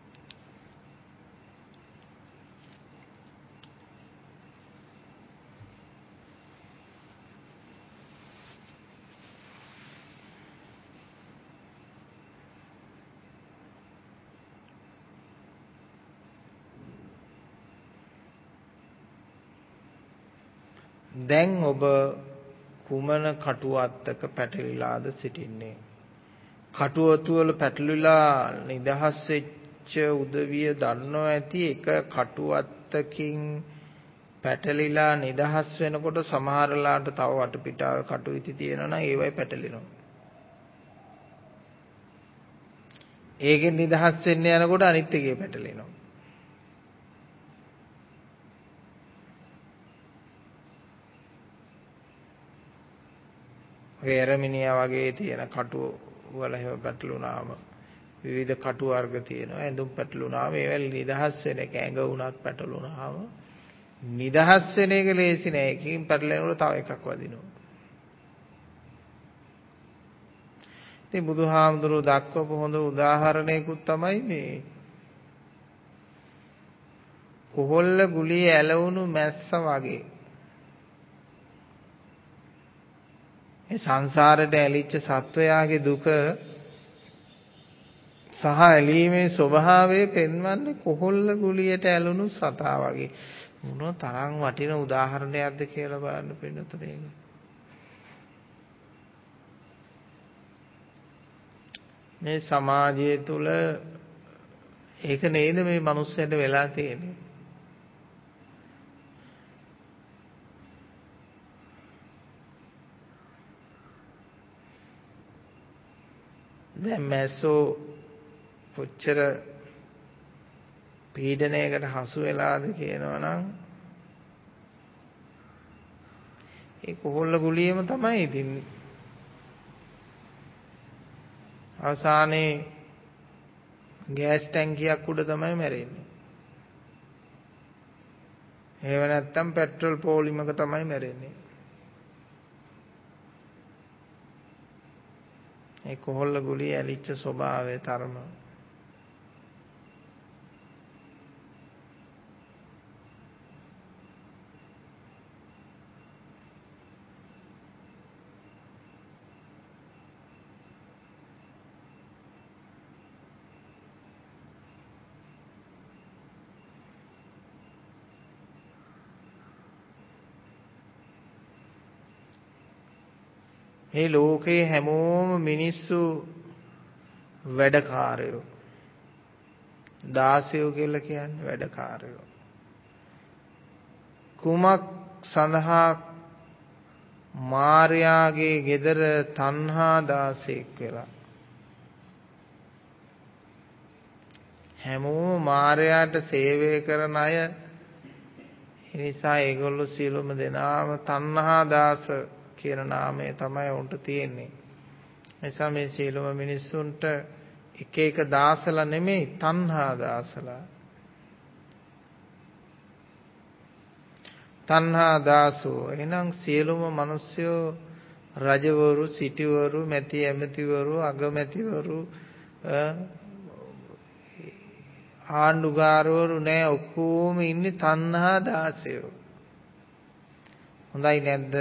දැන් ඔබ කුමන කටුවත්තක පැටලිලාද සිටින්නේ? කටුවතු වල පැටලිලා නිදහස් වෙච්ච උදවිය දන්නෝ ඇති එක කටුවත්තකින් පැටලිලා නිදහස් වෙනකොට සමහරලාට තව වටපිටාවේ කටුවිති තියෙනවා නම් ඒවයි පැටලෙනවා. ඒකෙන් නිදහස් වෙන්න යනකොට අනිත් එකේ පැටලෙනවා. වේරමිනියා වගේ තියෙන කටු වල හැම පැටලුණාම විවිධ කටු වර්ග තියෙනවා. ඇඳුම් පැටලුණාම ඒවල නිදහස් වෙන එක ඇඟ උනත් පැටලුණාම නිදහස් වෙන එක ලේසි නෑ. එකකින් පැටලෙනකොට තව එකක් වදිනවා. ඉතින් බුදුහාමුදුරුවෝ දක්වපු හොඳ උදාහරණයකුත් තමයි මේ කොහොල්ල ගුලිය ඇලවුණු මැස්ස වගේ. මේ සංසාරයට ඇලිච්ච සත්වයාගේ දුක සහ ඇලීමේ ස්වභාවය පෙන්වන්නේ කොහොල්ල ගුලියට ඇලුණු සතා වගේ. මොන තරම් වටින උදාහරණයක්ද කියලා බලන්න පින්නතුනේ. මේ සමාජය තුල ඒක නේද මේ මිනිස්සුන්ට වෙලා තියෙන්නේ. දැන් මැස්සෝ කොච්චර පීඩනයකට හසු වෙලාද කියනවනම් ඒ කොහොල්ල ගුලියෙම තමයි ඉතින්නේ. අවසානයේ ගෑස් ටැංකියක් උඩ තමයි මැරෙන්නේ. එහෙම නැත්නම් පෙට්‍රල් පෝලිමක තමයි මැරෙන්නේ. ඒ කොහොල්ල ගුලිය ඇලිච්ච ස්වභාවය තරම. මේ ලෝකේ හැමෝම මිනිස්සු වැඩකාරයෝ. දාසයෝ කියලා කියන්නේ වැඩකාරයෝ. කුමක් සඳහා මාර්යාගේ ගෙදර තණ්හා දාසෙක් වෙලා. හැමෝම මාර්යාට සේවය කරන අය. ඒ නිසා ඒගොල්ලෝ සියලුම දෙනාම තණ්හා දාස කියන නාමය තමයි උන්ට තියෙන්නේ. නිසා මේ සියලුම මිනිස්සුන්ට එක එක දාසලා නෙමෙයි තණ්හා දාසලා. තණ්හා දාසෝ එහෙනම් සියලුම මිනිස්සුયો රජවරු, සිටුවරු, මැති ඇමතිවරු, අගමැතිවරු, ආණ්ඩුකාරවරු නෑ, ඔක්කොම ඉන්නේ තණ්හා දාසයෝ. හොඳයි නැද්ද?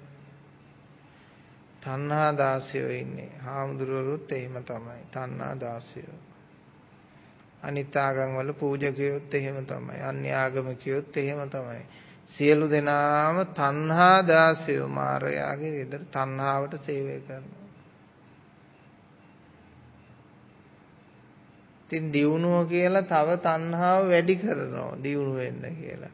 තණ්හා දාසයෝ ඉන්නේ. හාමුදුරුවරුත් එහෙම තමයි. තණ්හා දාසයෝ. අනිත් ආගම් වල පූජකයොත් එහෙම තමයි. අන්‍ය ආගමිකයොත් එහෙම තමයි. සියලු දෙනාම තණ්හා දාසයෝ මාරයාගේ ගෙදර තණ්හාවට සේවය කරනවා. ඉතින් දියුණුව කියලා තව තණ්හාව වැඩි කරනවා දියුණු වෙන්න කියලා.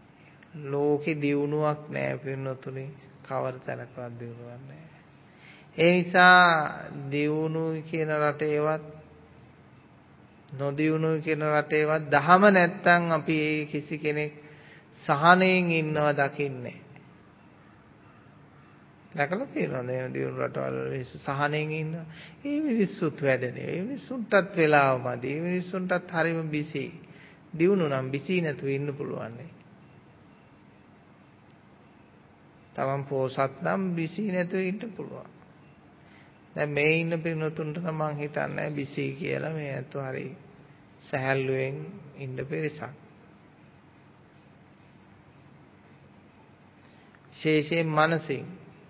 ලෝකේ දියුණුවක් නැහැ පින්නතුනේ. කවර තැනකවත් දියුණුවක් නැහැ. ඒ නිසා දියුණුයි කියන රටේවත් නොදියුණුයි කියන රටේවත් දහම නැත්තම් අපි කිසි කෙනෙක් සහනයෙන් ඉන්නව දකින්නේ. දැකලා තියෙනවද මේ දියුණු රටවල් මිනිස්සු සහනයෙන් ඉන්නවා? ඒ මිනිස්සුත් වැඩනේ. ඒ මිනිස්සුන්ටත් වෙලාව මදි. ඒ මිනිස්සුන්ටත් හරිම බිසි. දියුණු නම් බිසි නැතුව ඉන්න පුළුවන් නේ. තමන් පෝසත් නම් බිසි නැතුව ඉන්න පුළුවන්. දැන් මේ ඉන්න පිරිනතුන්ට නම් මං හිතන්නේ බිසි කියලා මේ අතෝ හරි සහැල්ලුවෙන් ඉන්න පිරිසක්. විශේෂයෙන් මනසින්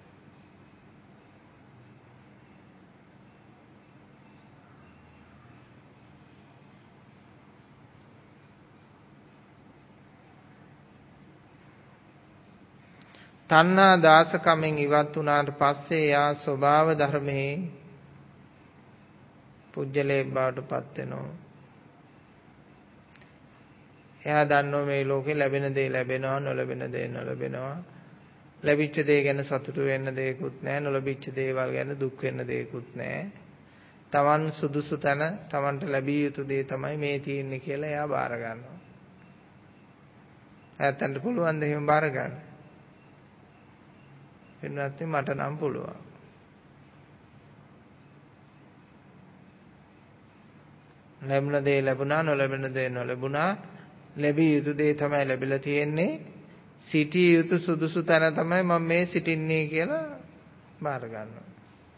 තණ්හා දාසකමෙන් ඉවත් වුණාට පස්සේ යා ස්වභාව ධර්මයේ පුජ්‍යලේ බවටපත් වෙනවා. එයා දන්නෝ මේ ලෝකේ ලැබෙන දේ ලැබෙනවා, නොලැබෙන දේ නොලැබෙනවා. ලැබිච්ච දේ ගැන සතුටු වෙන්න දෙයක්වත් නැහැ, නොලැබිච්ච දේවල් ගැන දුක් වෙන්න දෙයක්වත් නැහැ. Taman සුදුසු තැන Tamanට ලැබිය යුතු දේ තමයි මේ තියෙන්නේ කියලා එයා බාර ගන්නවා. ඇත්තට පුළුවන් ද එහෙම බාර ගන්න? එන්නත් මට නම් පුළුවන්. ලැබුණ දේ ලැබුණා, නොලැබෙන දේ නොලැබුණා. ලැබිය යුතු දේ තමයි ලැබිලා තියෙන්නේ. සිටිය යුතු සුදුසු තැන තමයි මම මේ සිටින්නේ කියලා බාර ගන්නවා.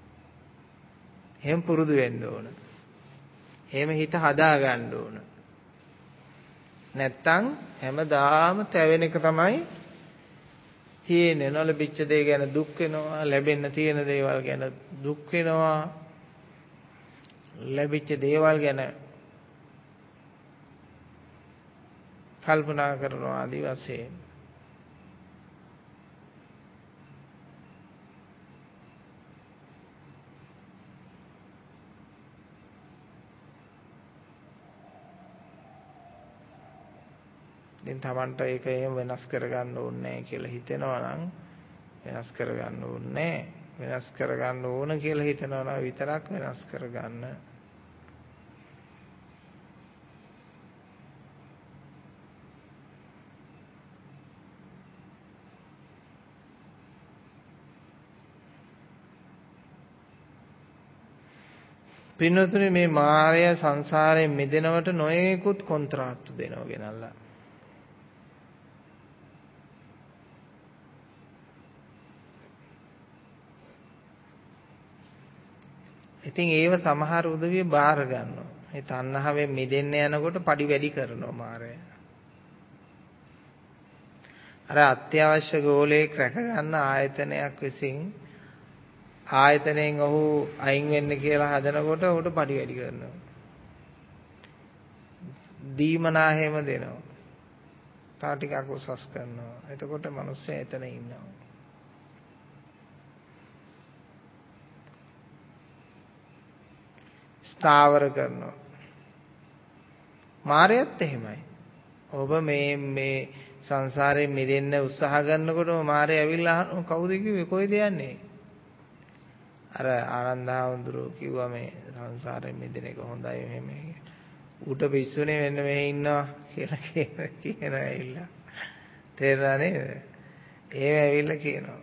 එහෙම පුරුදු වෙන්න ඕන. එහෙම හිත හදා ගන්න ඕන. නැත්තම් හැමදාම තැවෙන එක තමයි තියෙන්නේ. නොලැබිච්ච දේ ගැන දුක් වෙනවා, ලැබෙන්න තියෙන දේවල් ගැන දුක් වෙනවා. ලැබිච්ච දේවල් ගැන කල්පනා කරනවා ආදි වශයෙන්. ඉතින් Tamanට ඒක එහෙම වෙනස් කරගන්න ඕනේ නැහැ කියලා හිතෙනවා නම් වෙනස් කරගන්න ඕනේ නැහැ. වෙනස් කරගන්න ඕන කියලා හිතනවා නම් විතරක් වෙනස් කරගන්න. පින්නතුනේ මේ මායය සංසාරයෙන් මිදෙනවට නොයෙකුත් කොන්ත්‍රාත්තු දෙනවා ගෙනල්ලා. ඉතින් ඒව සමහර උදවිය බාර ගන්නවා. මේ තණ්හාවෙන් මිදෙන්න යනකොට padi වැඩි කරනවා මායය. අර අත්‍යවශ්‍ය ගෝලයක් රැක ගන්න ආයතනයක් විසින් ආයතනයෙන් ඔහු අයින් වෙන්න කියලා හදනකොට ඔහුට padi වැඩි කරනවා. දීමනා හැම දෙනවා. තා ටිකක් උසස් කරනවා. එතකොට මිනිස්සයා එතන ඉන්නවා. ස්ථාවර කරනවා. මායයත් එහෙමයි. ඔබ මේ මේ සංසාරයෙන් මිදෙන්න උත්සාහ කරනකොටම මායය ඇවිල්ලා අහනවා කවුද කිව්වේ කොහෙද යන්නේ? අර ආනන්දහඳුරෝ කිව්වා මේ සංසාරයෙන් මිදෙන එක හොඳයි මෙහෙම. ඌට පිස්සුනේ වෙන්න මෙහෙ ඉන්නවා කියලා කියන ඇවිල්ලා. තේරුණා නේද? එහෙම ඇවිල්ලා කියනවා.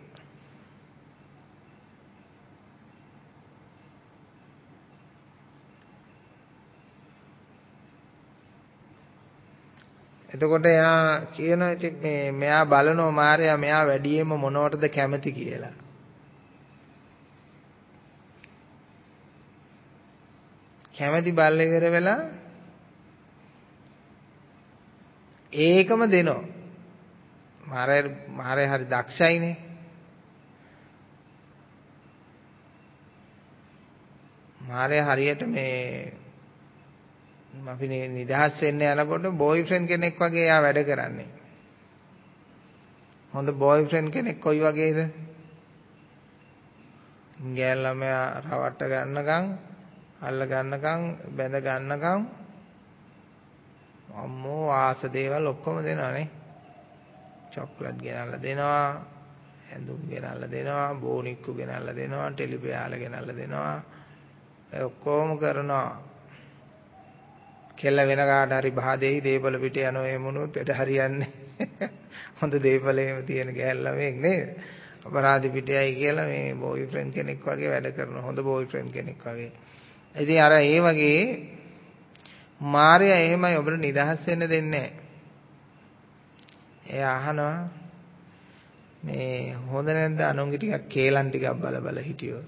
එතකොට එයා කියනවා ඉතින් මේ මෙයා බලනවා මායя මෙයා වැඩියෙන්ම මොනවටද කැමති කියලා. කැමැති බල්ල ඉවර වෙලා ඒකම දෙනවා. මාරය මාරය හරි දක්ෂයිනේ. මාරය හරියට මේ අපි නිදහස් වෙන්න යනකොට බෝයිෆ්‍රෙන්ඩ් කෙනෙක් වගේ එයා වැඩ කරන්නේ. හොඳ බෝයිෆ්‍රෙන්ඩ් කෙනෙක් කොයි වගේද? ගෑල් ළමයා රවට්ට ගන්නකම් අල්ල ගන්නකම් බැඳ ගන්නකම් අම්මෝ ආස දේවල් ඔක්කොම දෙනවානේ. චොක්ලට් ගෙනල්ලා දෙනවා. ඇඳුම් ගෙනල්ලා දෙනවා, බෝනික්කු ගෙනල්ලා දෙනවා, ටෙලිපයාල ගෙනල්ලා දෙනවා. ඒ ඔක්කොම කරනවා. කෙල්ල වෙන කාට හරි බහ දෙයි දේපල පිට යනවා එමුණුත් එට හරියන්නේ. හොඳ දේපලේම තියෙන ගෑල් ළමෙක් නේද? අපරාධි පිටයයි කියලා මේ බෝයි ෆ්‍රෙන්ඩ් කෙනෙක් වගේ වැඩ කරන හොඳ බෝයි ෆ්‍රෙන්ඩ් කෙනෙක් වගේ. ඉතින් අර ඒ වගේ මාර්යා එහෙමයි ඔබට නිදහස් වෙන්න දෙන්නේ නැහැ. එයා අහනවා මේ හොඳ නැද්ද අනුන්ගේ ටිකක් කේලම් ටිකක් බල බල හිටියෝ.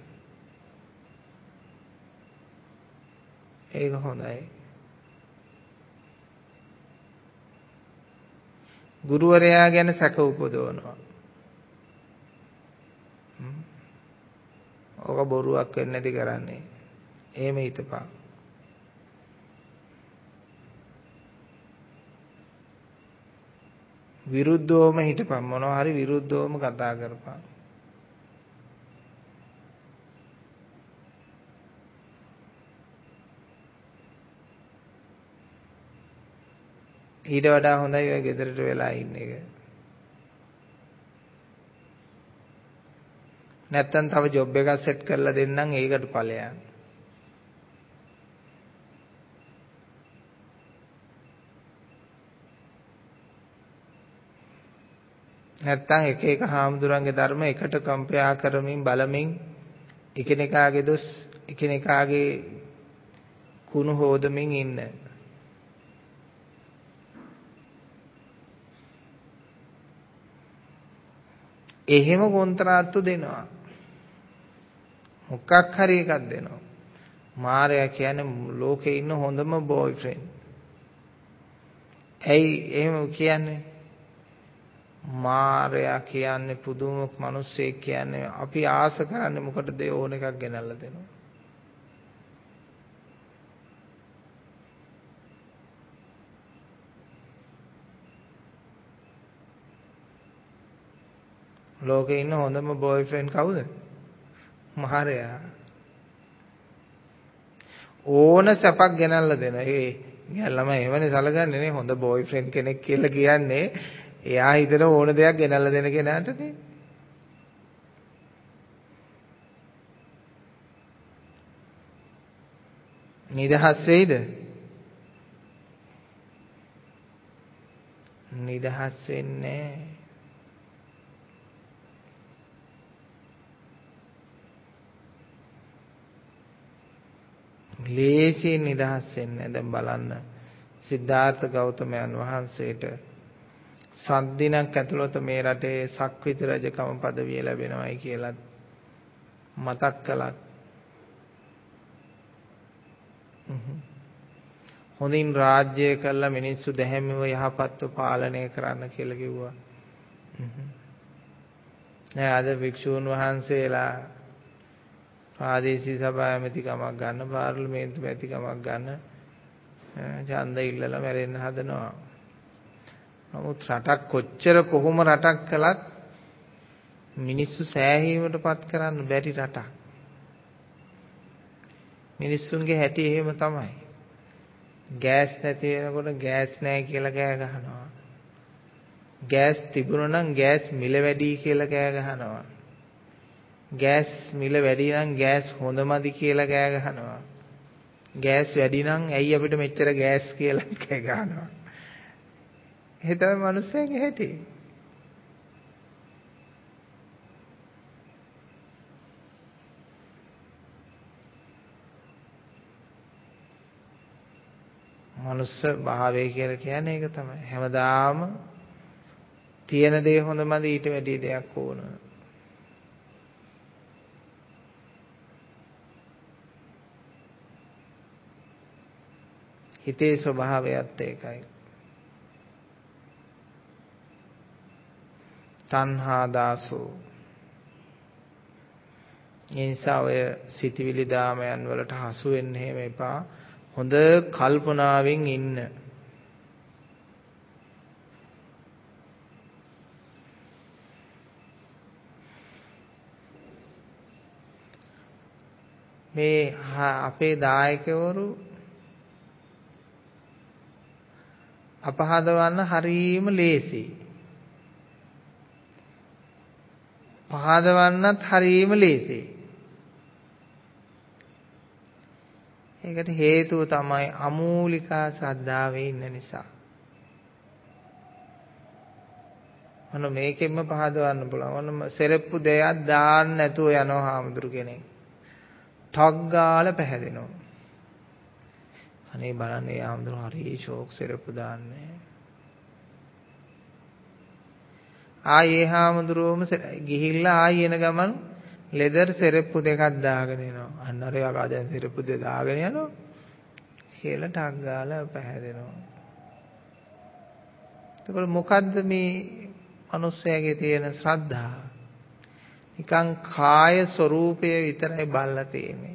ඒක හොඳයි. ගුරුවරයා ගැන සැක උපදවනවා. ඕක බොරුවක් වෙන්නේ නැති කරන්නේ. එහෙම හිතපන්. විරුද්ධවම හිටපන් මොනවා හරි විරුද්ධවම කතා කරපන්. ඊට වඩා හොඳයි ඔය ගෙදරට වෙලා ඉන්න එක. නැත්තම් තව ජොබ් එකක් සෙට් කරලා දෙන්නම් ඒකට ඵලයන්. නැත්තම් එක එක හාමුදුරන්ගේ ධර්ම එකට කම්පයා කරමින් බලමින් එකිනෙකාගේ දොස් එකිනෙකාගේ කුණු හොදමින් ඉන්න. එහෙම කොන්ත්‍රාත්තු දෙනවා. මොකක් හරි එකක් දෙනවා. මාරයා කියන්නේ ලෝකේ ඉන්න හොඳම බෝයි ෆ්‍රෙන්ඩ්. ඇයි එහෙම කියන්නේ? මාරයා කියන්නේ පුදුම මිනිස්සෙක් කියන්නේ අපි ආස කරන්නේ මොකටද ඕන එකක් ගෙනල්ලා දෙනවා. ලෝකේ ඉන්න හොඳම බෝයි ෆ්‍රෙන්ඩ් කවුද? මාරයා. ඕන සැපක් ගෙනල්ලා දෙනවා. ඒ ළමයි එවනේ සලකන්නේ නේ හොඳ බෝයි ෆ්‍රෙන්ඩ් කෙනෙක් කියලා කියන්නේ. එයා හිතන ඕන දෙයක් ගෙනල්ලා දෙන කෙනාටනේ. නිදහස් වෙයිද? නිදහස් වෙන්නේ ලේසියෙන් නිදහස් වෙන්නේ. දැන් බලන්න සිද්ධාර්ථ ගෞතමයන් වහන්සේට සත්දිනක් ඇතුළත මේ රටේ සක්විති රජකම পদවිය ලැබෙනවයි කියලා මතක් කළත් හොඳින් රාජ්‍ය කළා මිනිස්සු දැහැමිව යහපත්ව පාලනය කරන්න කියලා කිව්වා. නෑ අද භික්ෂූන් වහන්සේලා ප්‍රාදේශීය සභා ඇමතිකමක් ගන්න පාර්ලිමේන්තු ඇමතිකමක් ගන්න ඡන්ද ඉල්ලලා මැරෙන්න හදනවා. නමුත් රටක් කොච්චර කොහොම රටක් කළත් මිනිස්සු සෑහීමටපත් කරන්න බැරි රටක්. මිනිස්සුන්ගේ හැටි එහෙම තමයි. ගෑස් නැති වෙනකොට ගෑස් නැහැ කියලා කෑ ගහනවා. ගෑස් තිබුණා නම් ගෑස් මිල වැඩි කියලා කෑ ගහනවා. ගෑස් මිල වැඩි නම් ගෑස් හොඳමදි කියලා කෑ ගහනවා. ගෑස් වැඩි නම් ඇයි අපිට මෙච්චර ගෑස් කියලා කෑ ගහනවා. ඒ තමයි මිනිස්සුන්ගේ හැටි. මනුස්ස භාවය කියලා කියන්නේ ඒක තමයි. හැමදාම තියෙන දේ හොඳමද ඊට වැඩි දෙයක් ඕන. හිතේ ස්වභාවයත් ඒකයි. තණ්හා දාසෝ. ඒ නිසා ඔය සිටිවිලි දාමයන් වලට හසු වෙන්න හැම එපා. හොඳ කල්පනාවෙන් ඉන්න. මේ අපේ දායකවරු අපහදවන්න හරීම ලේසි. පහදවන්නත් හරීම ලේසියි. ඒකට හේතුව තමයි අමූලිකා ශ්‍රද්ධාවේ ඉන්න නිසා. මොන මේකෙන්ම පහදවන්න පුළුවන්. මොන සෙරප්පු දෙයක් දාන්න නැතුව යනවා හාමුදුරු කෙනෙක්. ටක් ගාලා පැහැදෙනවා. අනේ බලන්න ඒ හාමුදුරු හරි ෂෝක් සෙරප්පු දාන්නේ. ආයේ හාමුදුරුවෝම ගිහිල්ලා ආයෙ එන ගමන් ලෙදර් සෙරප්පු දෙකක් දාගෙන එනවා. අන්න අර යකා දැන් සෙරප්පු දෙක දාගෙන යනවා. කියලා ටක් ගාලා පැහැදෙනවා. ඒකවල මොකද්ද මේ මිනිස්යාගේ තියෙන ශ්‍රද්ධාව? නිකං කාය ස්වરૂපය විතරයි බලලා තියෙන්නේ.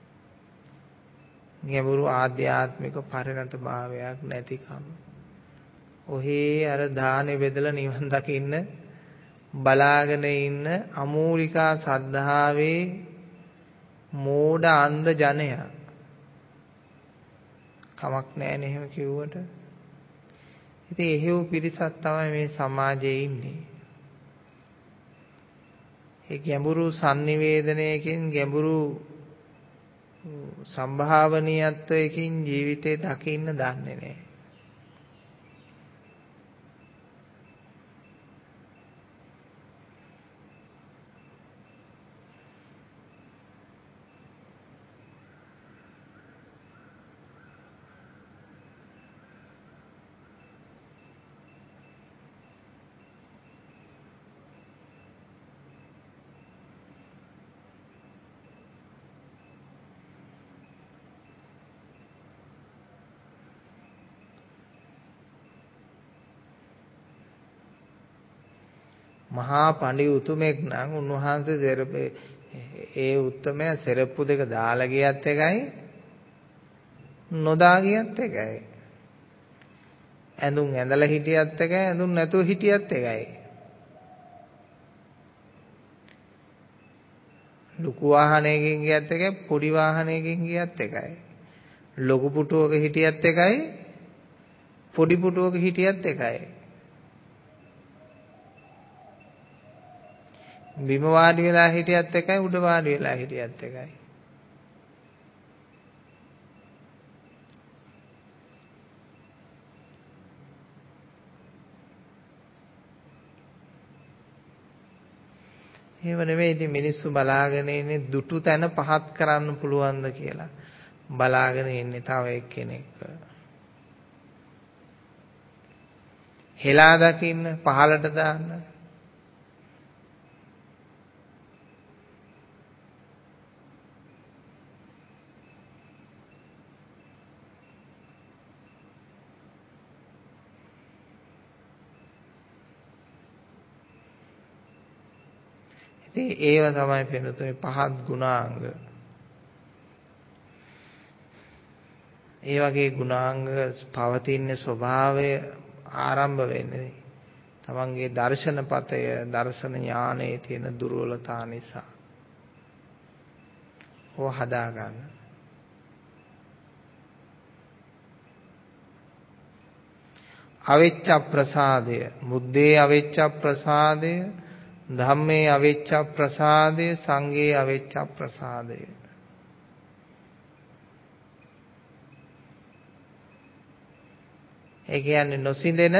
ගැඹුරු ආධ්‍යාත්මික පරිණත භාවයක් නැතිකම. ඔහේ අර දානේ බෙදලා නිවන් දකින්න බලාගෙන ඉන්න අමූලිකා ශ්‍රද්ධාවේ මෝඩ අන්ධ ජනයා. කමක් නැහැ එහෙම කිව්වට. ඉතින් එහෙව් පිරිසක් තමයි මේ සමාජයේ ඉන්නේ. ඒ ගැඹුරු sannivedanayකින් ගැඹුරු සම්භාවනීයත්වයකින් ජීවිතේ දකින්න දන්නේ නැහැ. මහා පඬි උතුමෙක් නම් උන්වහන්සේ සෙරපේ ඒ උත්තමයා සෙරප්පු දෙක දාලා ගියත් එකයි නොදා ගියත් එකයි. ඇඳුම් ඇඳලා හිටියත් එකයි ඇඳුම් නැතුව හිටියත් එකයි. ලොකු වාහනයකින් ගියත් එකයි පොඩි වාහනයකින් ගියත් එකයි. ලොකු පුටුවක හිටියත් එකයි පොඩි පුටුවක හිටියත් එකයි. බිම වාඩි වෙලා හිටියත් එකයි උඩ වාඩි වෙලා හිටියත් එකයි. එහෙම නෙමෙයි ඉතින් මිනිස්සු බලාගෙන ඉන්නේ දුටු තැන පහත් කරන්න පුළුවන්ද කියලා. බලාගෙන ඉන්නේ තව එක්කෙනෙක්. හෙලා දකින්න පහලට දාන්න. ඉතින් ඒව තමයි පෙනුතුනේ පහත් ගුණාංග. ඒ වගේ ගුණාංග පවතින ස්වභාවය ආරම්භ වෙන්නේ තමන්ගේ දර්ශනපතය දර්ශන ඥානයේ තියෙන දුර්වලතා නිසා. ඕව හදා ගන්න. අවිච්ඡ ප්‍රසාදය, බුද්ධේ අවිච්ඡ ප්‍රසාදය, ධම්මේ අවිච්ඡ ප්‍රසාදය, සංඝේ අවිච්ඡ ප්‍රසාදය. ඒ කියන්නේ නොසිඳෙන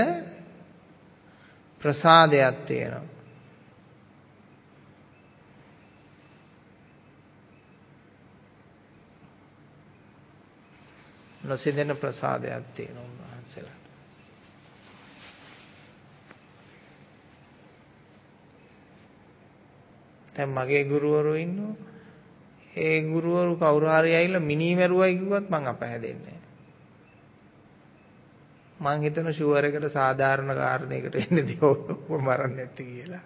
ප්‍රසාදයක් තියෙනවා. නොසිඳෙන ප්‍රසාදයක් තියෙනවා උන්වහන්සේලා. දැන් මගේ ගුරුවරු ඉන්නවා. ඒ ගුරුවරු කවුරු හරි ඇවිල්ලා මිනි මරුවයි කිව්වත් මං අපහැදෙන්නේ නැහැ. මං හිතන ෂුවර් එකට සාධාරණ කාරණයකට එන්නේදී ඔක්කොම මරන්නේ නැති කියලා.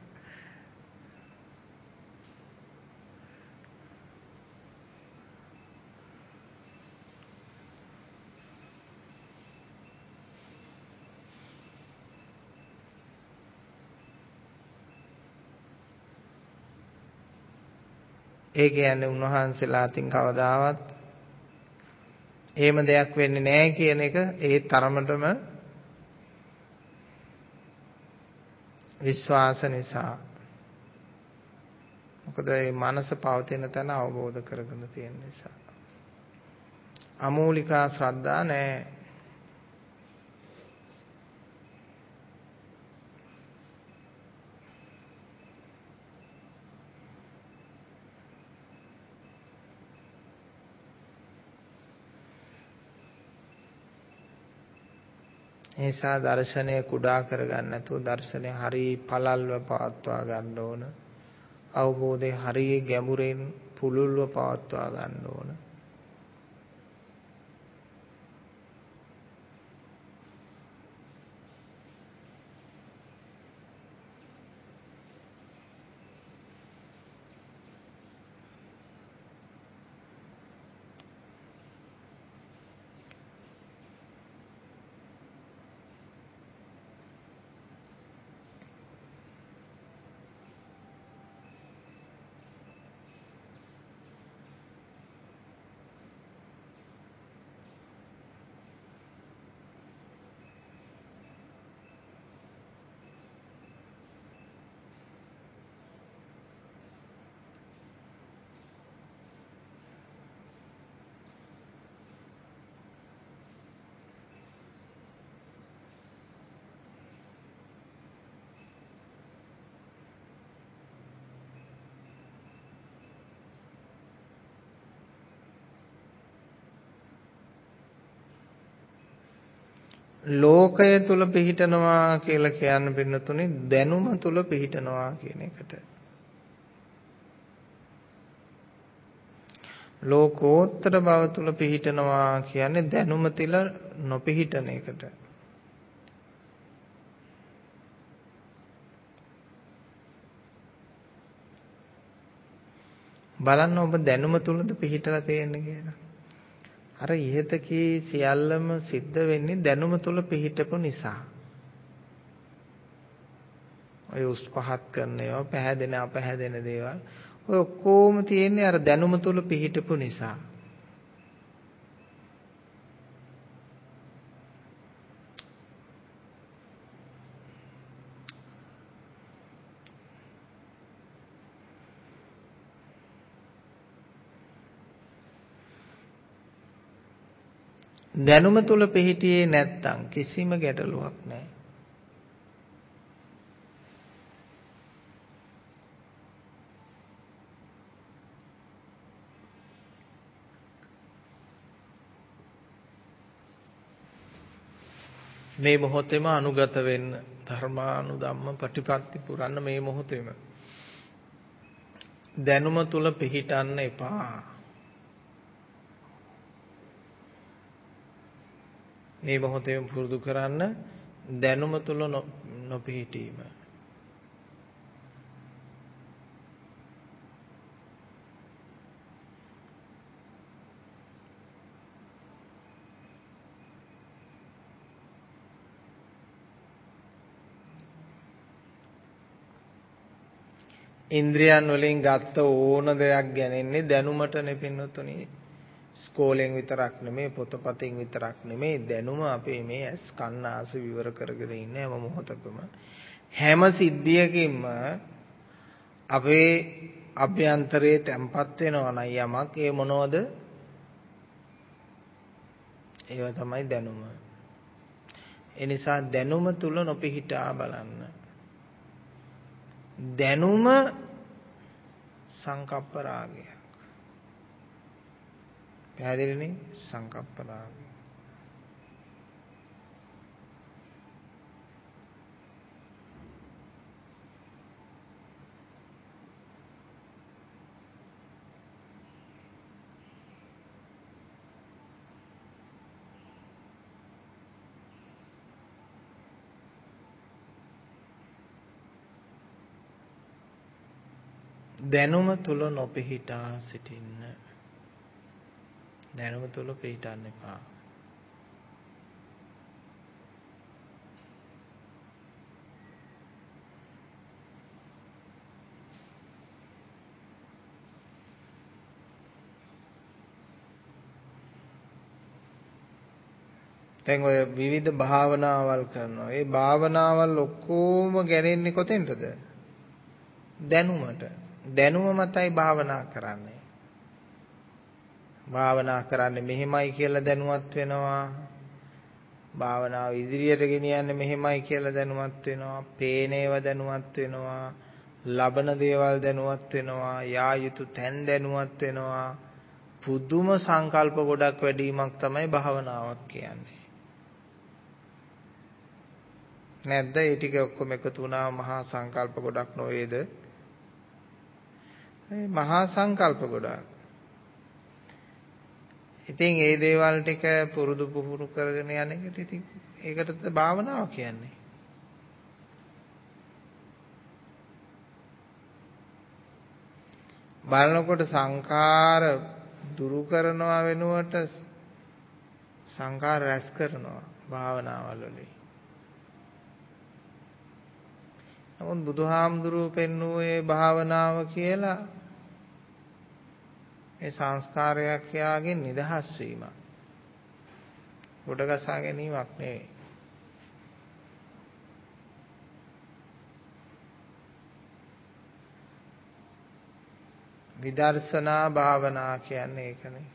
ඒ කියන්නේ උන්වහන්සේලා අතින් කවදාවත් එහෙම දෙයක් වෙන්නේ නැහැ කියන එක ඒ තරමටම විශ්වාස නිසා. මොකද මේ මනස පවතින තැන අවබෝධ කරගෙන තියෙන නිසා. අමූලිකා ශ්‍රද්ධා නැහැ. නිසා දර්ශනය කුඩා කරගන්න නැතුව දර්ශනය හරි පළල්ව පවත්වා ගන්න ඕන. අවබෝධය හරි ගැඹුරින් පුළුල්ව පවත්වා ගන්න ඕන. ලෝකය තුල පිහිටනවා කියලා කියන්න පින්නතුනේ දැනුම තුල පිහිටනවා කියන එකට. ලෝකෝත්තර බව තුල පිහිටනවා කියන්නේ දැනුම තුල නොපිහිටන එකට. බලන්න ඔබ දැනුම තුලද පිහිටලා තියෙන්නේ කියලා. අර ඉහත කී සියල්ලම සිද්ධ වෙන්නේ දැනුම තුල පිහිටපු නිසා. ඔය උස් පහත් කරන ඒවා පැහැදෙන අපැහැදෙන දේවල් ඔය ඔක්කොම තියෙන්නේ අර දැනුම තුල පිහිටපු නිසා. දැනුම තුල පිහිටියේ නැත්තම් කිසිම ගැටලුවක් නැහැ. මේ මොහොතේම අනුගත වෙන්න ධර්මානුධම්ම ප්‍රතිපatti පුරන්න මේ මොහොතේම දැනුම තුල පිහිටන්න එපා. මේ මොහොතේම පුරුදු කරන්න දැනුම තුල නොපිහිටීම. ඉන්ද්‍රියන් වලින් ගත්ත ඕන දෙයක් ගැනෙන්නේ දැනුමට නෙපින්නතුනි. ස්කෝලෙන් විතරක් නෙමෙයි පොතපතින් විතරක් නෙමෙයි දැනුම අපේ මේ ඇස් කන් නාසය විවර කරගෙන ඉන්න හැම මොහොතකම හැම සිද්ධියකින්ම අපේ අභ්‍යන්තරයේ තැම්පත් වෙනවා නම් යමක් ඒ මොනවද? ඒව තමයි දැනුම. ඒ නිසා දැනුම තුල නොපිහිටා බලන්න. දැනුම සංකප්ප රාගයක්. පැහැදිලිනේ? සංකප්ප රාගය. දැනුම තුල නොපිහිටා සිටින්න. දැනුම තුල පිහිටන්න එපා. දැන් ඔය විවිධ භාවනාවල් කරනවා. ඒ භාවනාවල් ඔක්කොම ගැනෙන්නේ කොතෙන්ද? දැනුමට. දැනුම මතයි භාවනා කරන්නේ. භාවනා කරන්නේ මෙහෙමයි කියලා දැනුවත් වෙනවා. භාවනාව ඉදිරියට ගෙනියන්නේ මෙහෙමයි කියලා දැනුවත් වෙනවා. පේන ඒවා දැනුවත් වෙනවා. ලබන දේවල් දැනුවත් වෙනවා. යා යුතු තැන් දැනුවත් වෙනවා. පුදුම සංකල්ප ගොඩක් වැඩිවීමක් තමයි භාවනාවක් කියන්නේ. නැද්ද? ඒ ටික ඔක්කොම එකතු වුණාම මහා සංකල්ප ගොඩක් නොවේද? මේ මහා සංකල්ප ගොඩක්. ඉතින් ඒ දේවල් ටික පුරුදු පුහුණු කරගෙන යන එකට ඉතින් ඒකටද භාවනාව කියන්නේ. බලනකොට සංඛාර දුරු කරනවා වෙනුවට සංඛාර රැස් කරනවා භාවනාවල් වලින්. නමුත් බුදුහාමුදුරුවෝ පෙන්වුවේ භාවනාව කියලා ඒ සංස්කාරයක් යාගෙන් නිදහස් වීමක්. ගොඩගසා ගැනීමක් නෙවෙයි. විදර්ශනා භාවනා කියන්නේ ඒකනේ.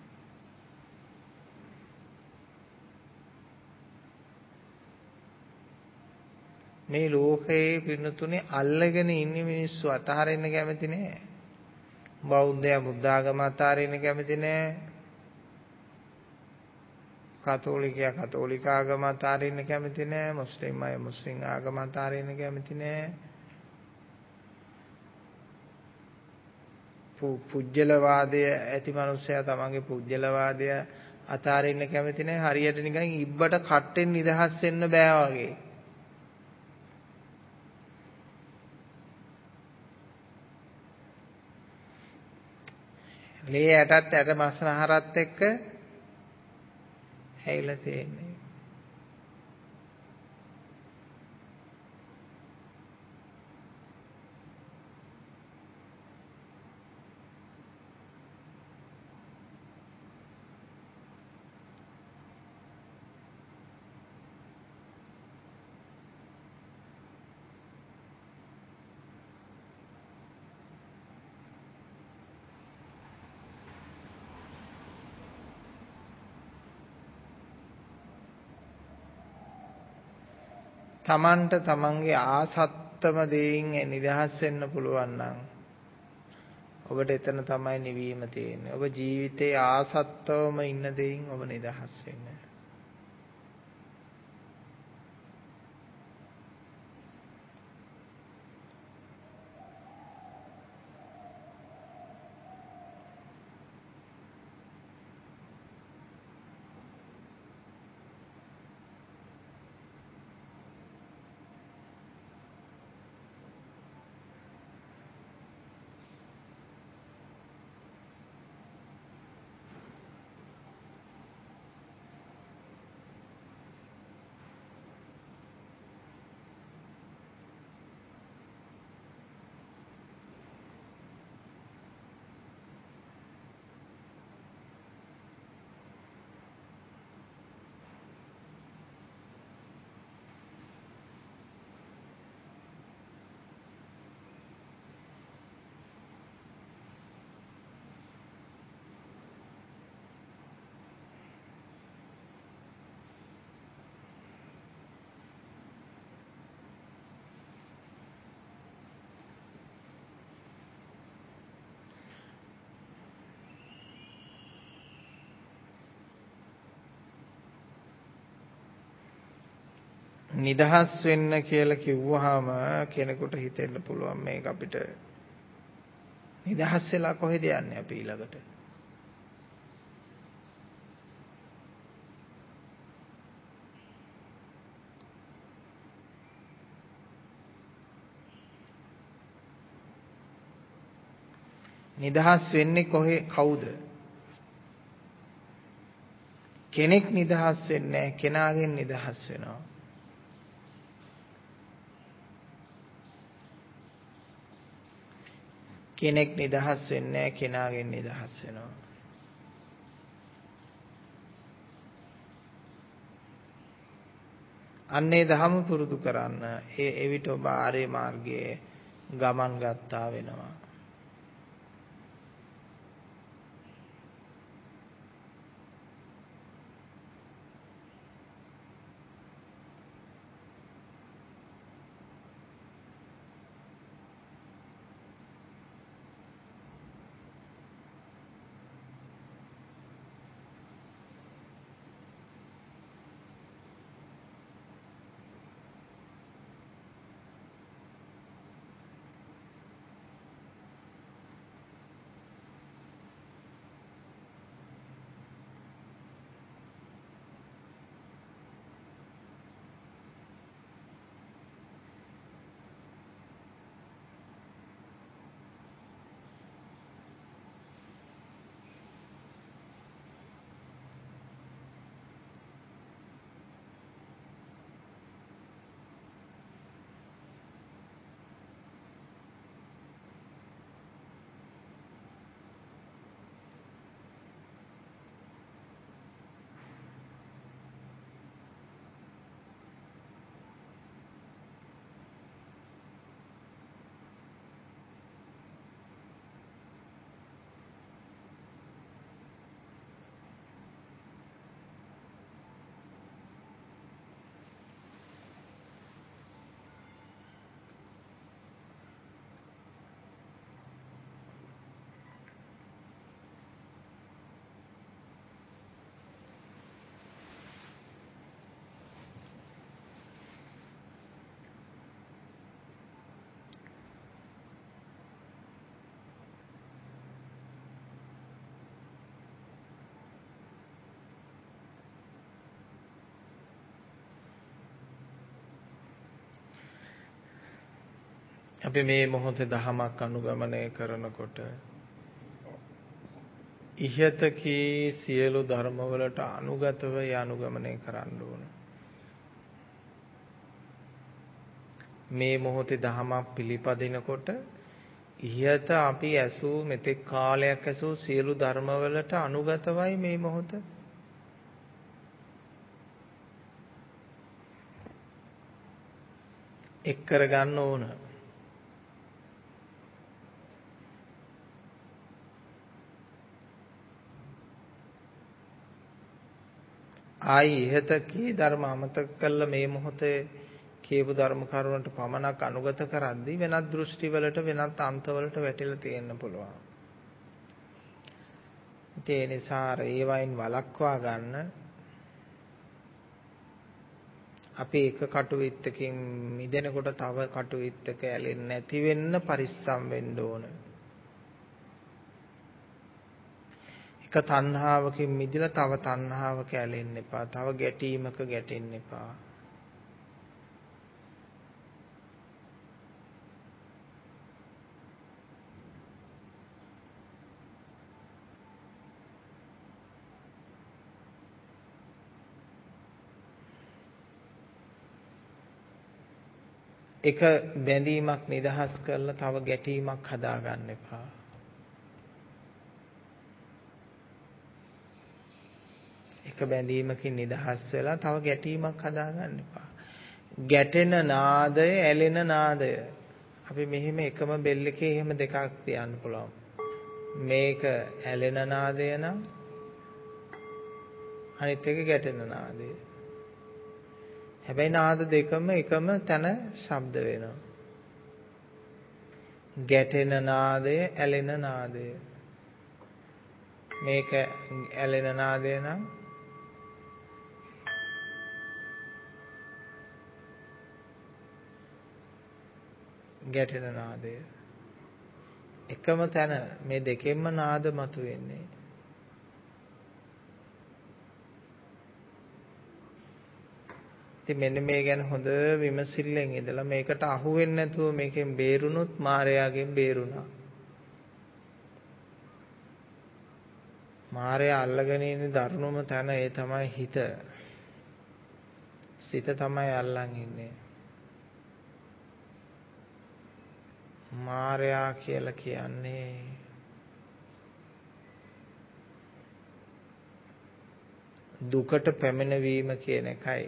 මේ ලෝකයේ පින්නතුනේ අල්ලගෙන ඉන්න මිනිස්සු අතහරින්න කැමති නෑ. බෞද්ධයා බුද්ධ ආගම අතහරින්න කැමති නෑ. කතෝලිකයා කතෝලික ආගම අතහරින්න කැමති නෑ. මුස්ලිම් අය මුස්ලිම් ආගම අතහරින්න කැමති නෑ. පුජ්‍යලවාදය ඇති මනුස්සයා තමන්ගේ පුජ්‍යලවාදය අතහරින්න කැමති නෑ. හරියට නිකන් ඉබ්බට කට්ටෙන් නිදහස් වෙන්න බෑ වගේ. ලේ ඇටත් ඇට මස්නහරත් එක්ක හැයිලා තියෙන්නේ. තමන්ට තමන්ගේ ආසත්තම දෙයින් නිදහස් වෙන්න පුළුවන් නම් ඔබට එතන තමයි නිවීම තියෙන්නේ. ඔබ ජීවිතේ ආසත්තවම ඉන්න දෙයින් ඔබ නිදහස් වෙන්න. නිදහස් වෙන්න කියලා කිව්වහම කෙනෙකුට හිතෙන්න පුළුවන් මේක අපිට නිදහස් වෙලා කොහෙද යන්නේ අපි ඊළඟට? නිදහස් වෙන්නේ කොහේ කවුද? කෙනෙක් නිදහස් වෙන්නේ කෙනාගෙන් නිදහස් වෙනවා. කෙනෙක් නිදහස් වෙන්නේ කෙනාගෙන් නිදහස් වෙනවා. අන්නේ ධහම පුරුදු කරන්න. ඒ එවිට ඔබ ආර්ය මාර්ගයේ ගමන් ගත්තා වෙනවා. අපි මේ මොහොතේ දහමක් අනුගමනය කරනකොට ඉහත කී සියලු ධර්මවලට අනුගතව ය අනුගමනය කරන්න ඕන. මේ මොහොතේ දහමක් පිළිපදිනකොට ඉහත අපි ඇසූ මෙතෙක් කාලයක් ඇසූ සියලු ධර්මවලට අනුගතවයි මේ මොහොත. එක් කරගන්න ඕන. ආයි ඉහත කී ධර්ම අමතක කළ මේ මොහොතේ කියපු ධර්ම කරුණට පමණක් අනුගත කරද්දී වෙනත් දෘෂ්ටි වලට වෙනත් අන්ත වලට වැටිලා තියෙන්න පුළුවන්. ඒ නිසා ඒ වයින් වළක්වා ගන්න අපි එක කටුවිත්තකින් මිදෙනකොට තව කටුවිත්තක ඇලෙන්නේ නැති වෙන්න පරිස්සම් වෙන්න ඕන. එක තණ්හාවකින් මිදලා තව තණ්හාවක ඇලෙන්න එපා. තව ගැටීමක ගැටෙන්න එපා. එක බැඳීමක් නිදහස් කරලා තව ගැටීමක් හදාගන්න එපා. එක බැඳීමකින් නිදහස් වෙලා තව ගැටීමක් හදාගන්න එපා. ගැටෙන නාදය, ඇලෙන නාදය. අපි මෙහෙම එකම බෙල් එකේ එහෙම දෙකක් තියන්න පුළුවන්. මේක ඇලෙන නාදය නම් අනිත් එක ගැටෙන නාදය. හැබැයි නාද දෙකම එකම තැන ශබ්ද වෙනවා. ගැටෙන නාදය, ඇලෙන නාදය. මේක ඇලෙන නාදය නම් ගැටෙන නාදය. එකම තැන මේ දෙකෙන්ම නාද මතුවෙන්නේ. ඉතින් මෙන්න මේ ගැන හොඳ විමසිල්ලෙන් ඉඳලා මේකට අහු වෙන්නේ නැතුව මේකෙන් බේරුණොත් මායාවෙන් බේරුණා. මායා අල්ලගෙන ඉන්නේ දරුණුම තැන ඒ තමයි හිත. සිත තමයි අල්ලන් ඉන්නේ. මායා කියලා කියන්නේ දුකට පැමිණවීම කියන එකයි.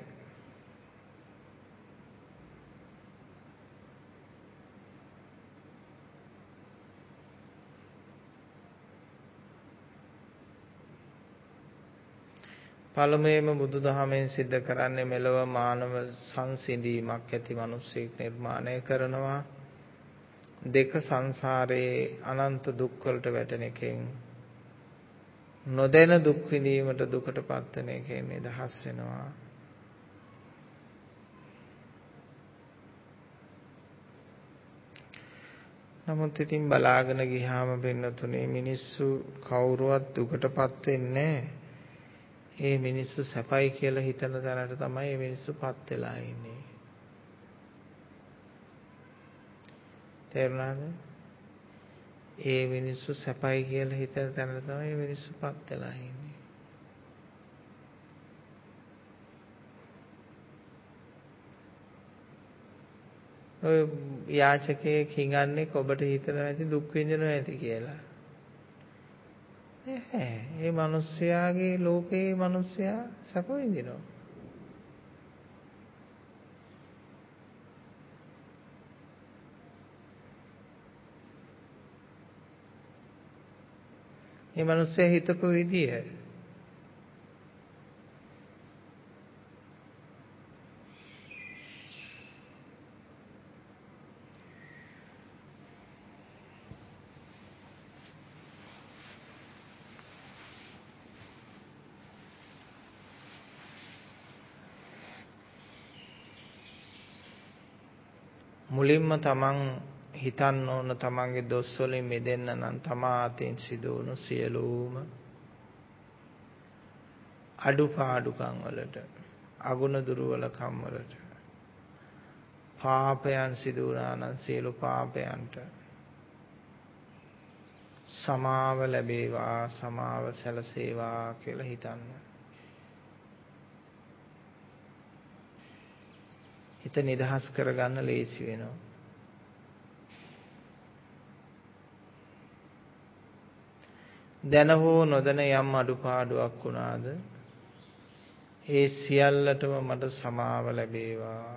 පළමුවෙන්ම බුදුදහමෙන් සිද්ධ කරන්නේ මෙලොව මානව සංසිඳීමක් ඇති මිනිසෙක් නිර්මාණය කරනවා. දෙක සංසාරයේ අනන්ත දුක් වලට වැටෙන එකෙන් නොදැන දුක් විඳීමට දුකටපත් වෙන එකෙන් නිදහස් වෙනවා. නමුත් ඉතින් බලාගෙන ගියාම වෙනතුනේ මිනිස්සු කවුරුවත් දුකටපත් වෙන්නේ නැහැ. ඒ මිනිස්සු සැපයි කියලා හිතන තැනට තමයි මේ මිනිස්සුපත් වෙලා ඉන්නේ. තේරුණාද? ඒ මිනිස්සු සැපයි කියලා හිතන තැනට තමයි මේ මිනිස්සුපත් වෙලා ඉන්නේ. ඔය යාචකයේ කිඟන්නේ ඔබට හිතනවා ඇති දුක් විඳිනවා ඇති කියලා. නැහැ. මේ මිනිස්යාගේ ලෝකේ මිනිස්යා සැප විඳිනවා. මේ මිනිස්යා හිතපු විදිය මුලින්ම තමන් හිතන්න ඕන තමන්ගේ දොස් වලින් මිදෙන්න නම් තමා අතින් සිදුවුණු සියලුම අඩුපාඩුකම් වලට, අගුණ දුර්වලකම් වලට, පාපයන් සිදු වුණා නම් සියලු පාපයන්ට සමාව ලැබේවා සමාව සැලසේවා කියලා හිතන්න. හිත නිදහස් කරගන්න ලේසි වෙනවා. දැන හෝ නොදැන යම් අඩුපාඩුවක් වුණාද ඒ සියල්ලටම මට සමාව ලැබේවා.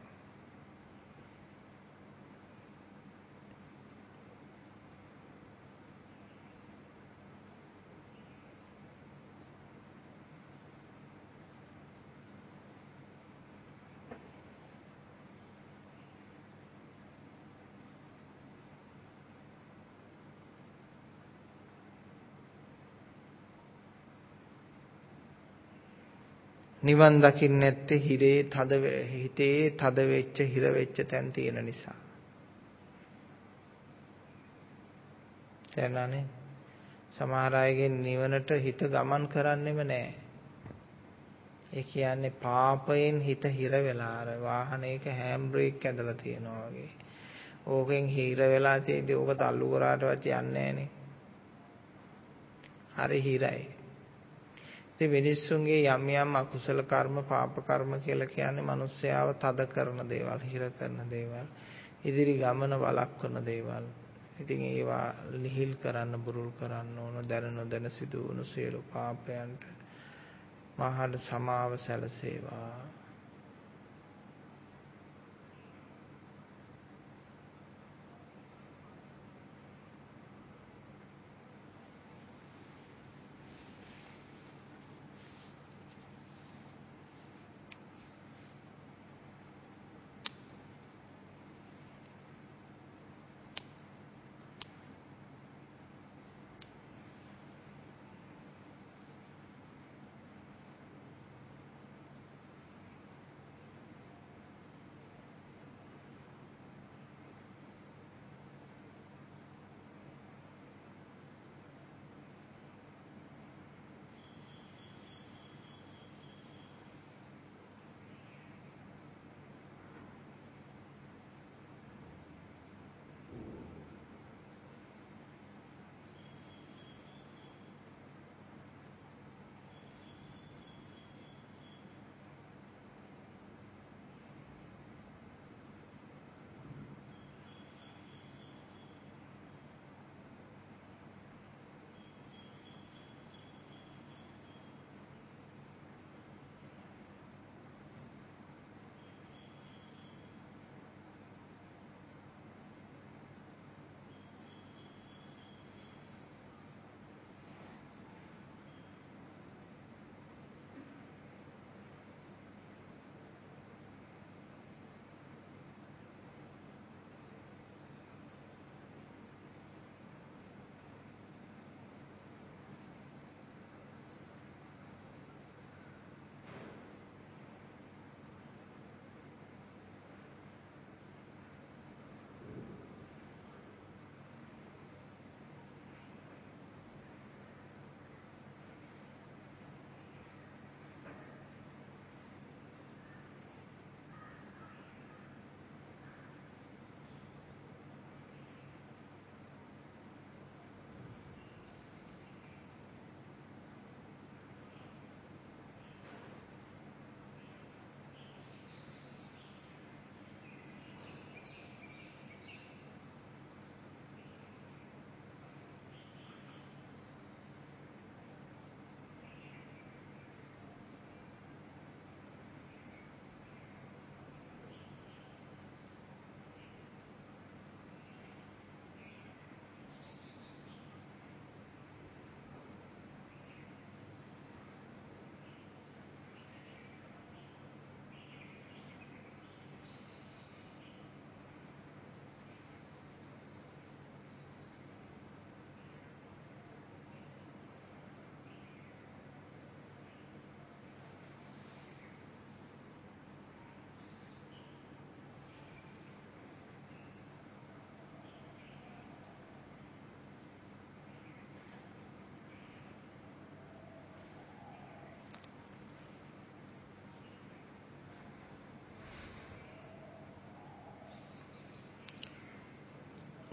නිවන් දකින්න නැත්තේ හිරේ තද හිතේ තද වෙච්ච හිර වෙච්ච තැන් තියෙන නිසා. තේරුණානේ? සමහර අයගේ නිවනට හිත ගමන් කරන්නෙම නැහැ. ඒ කියන්නේ පාපයෙන් හිත හිර වෙලා අර වාහනයක හෑම් බ්‍රේක් ඇදලා තියෙනවා වගේ. ඕකෙන් හිර වෙලා තියෙද්දි ඕක තල්ලු කරාටවත් යන්නේ නැහනේ. හරි හිරයි. ඉතින් මිනිස්සුන්ගේ යම් යම් අකුසල කර්ම පාප කර්ම කියලා කියන්නේ මිනිස්යාව තද කරන දේවල්, හිර කරන දේවල්, ඉදිරි ගමන වළක්වන දේවල්. ඉතින් ඒවා ලිහිල් කරන්න බුරුල් කරන්න ඕන දැන නොදැන සිදු වුණු සියලු පාපයන්ට මහා සමාව සැලසේවා.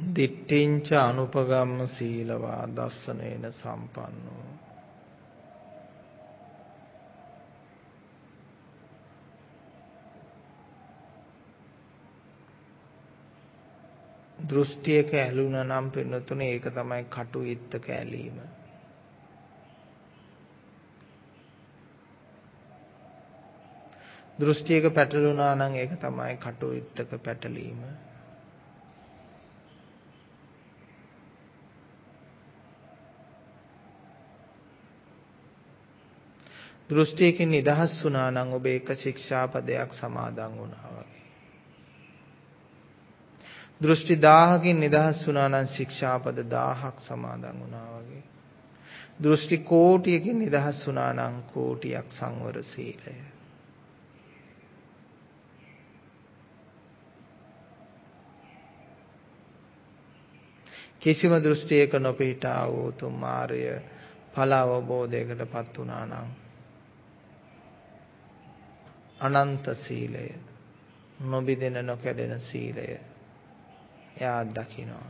දිට්ඨිංච අනුපගම්ම සීලවා දස්සනේන සම්පන්නෝ දෘෂ්ටියක ඇලුනා නම් පින්නතුනේ ඒක තමයි කටුවිත්තක ඇලීම. දෘෂ්ටියක පැටලුණා නම් ඒක තමයි කටුවිත්තක පැටලීම. දෘෂ්ටියකින් නිදහස් වුණා නම් ඔබ එක ශික්ෂාපදයක් සමාදන් වුණා වගේ. දෘෂ්ටි දහයකින් නිදහස් වුණා නම් ශික්ෂාපද දහයක් සමාදන් වුණා වගේ. දෘෂ්ටි කෝටියකින් නිදහස් වුණා නම් කෝටියක් සංවර සීලය. කිසිම දෘෂ්ටියක නොපිහිටා වූ තුම් ආර්ය ඵල අවබෝධයකටපත් වුණා නම් අනන්ත සීලය, නොබිදෙන නොකැඩෙන සීලය එයා දකිනවා.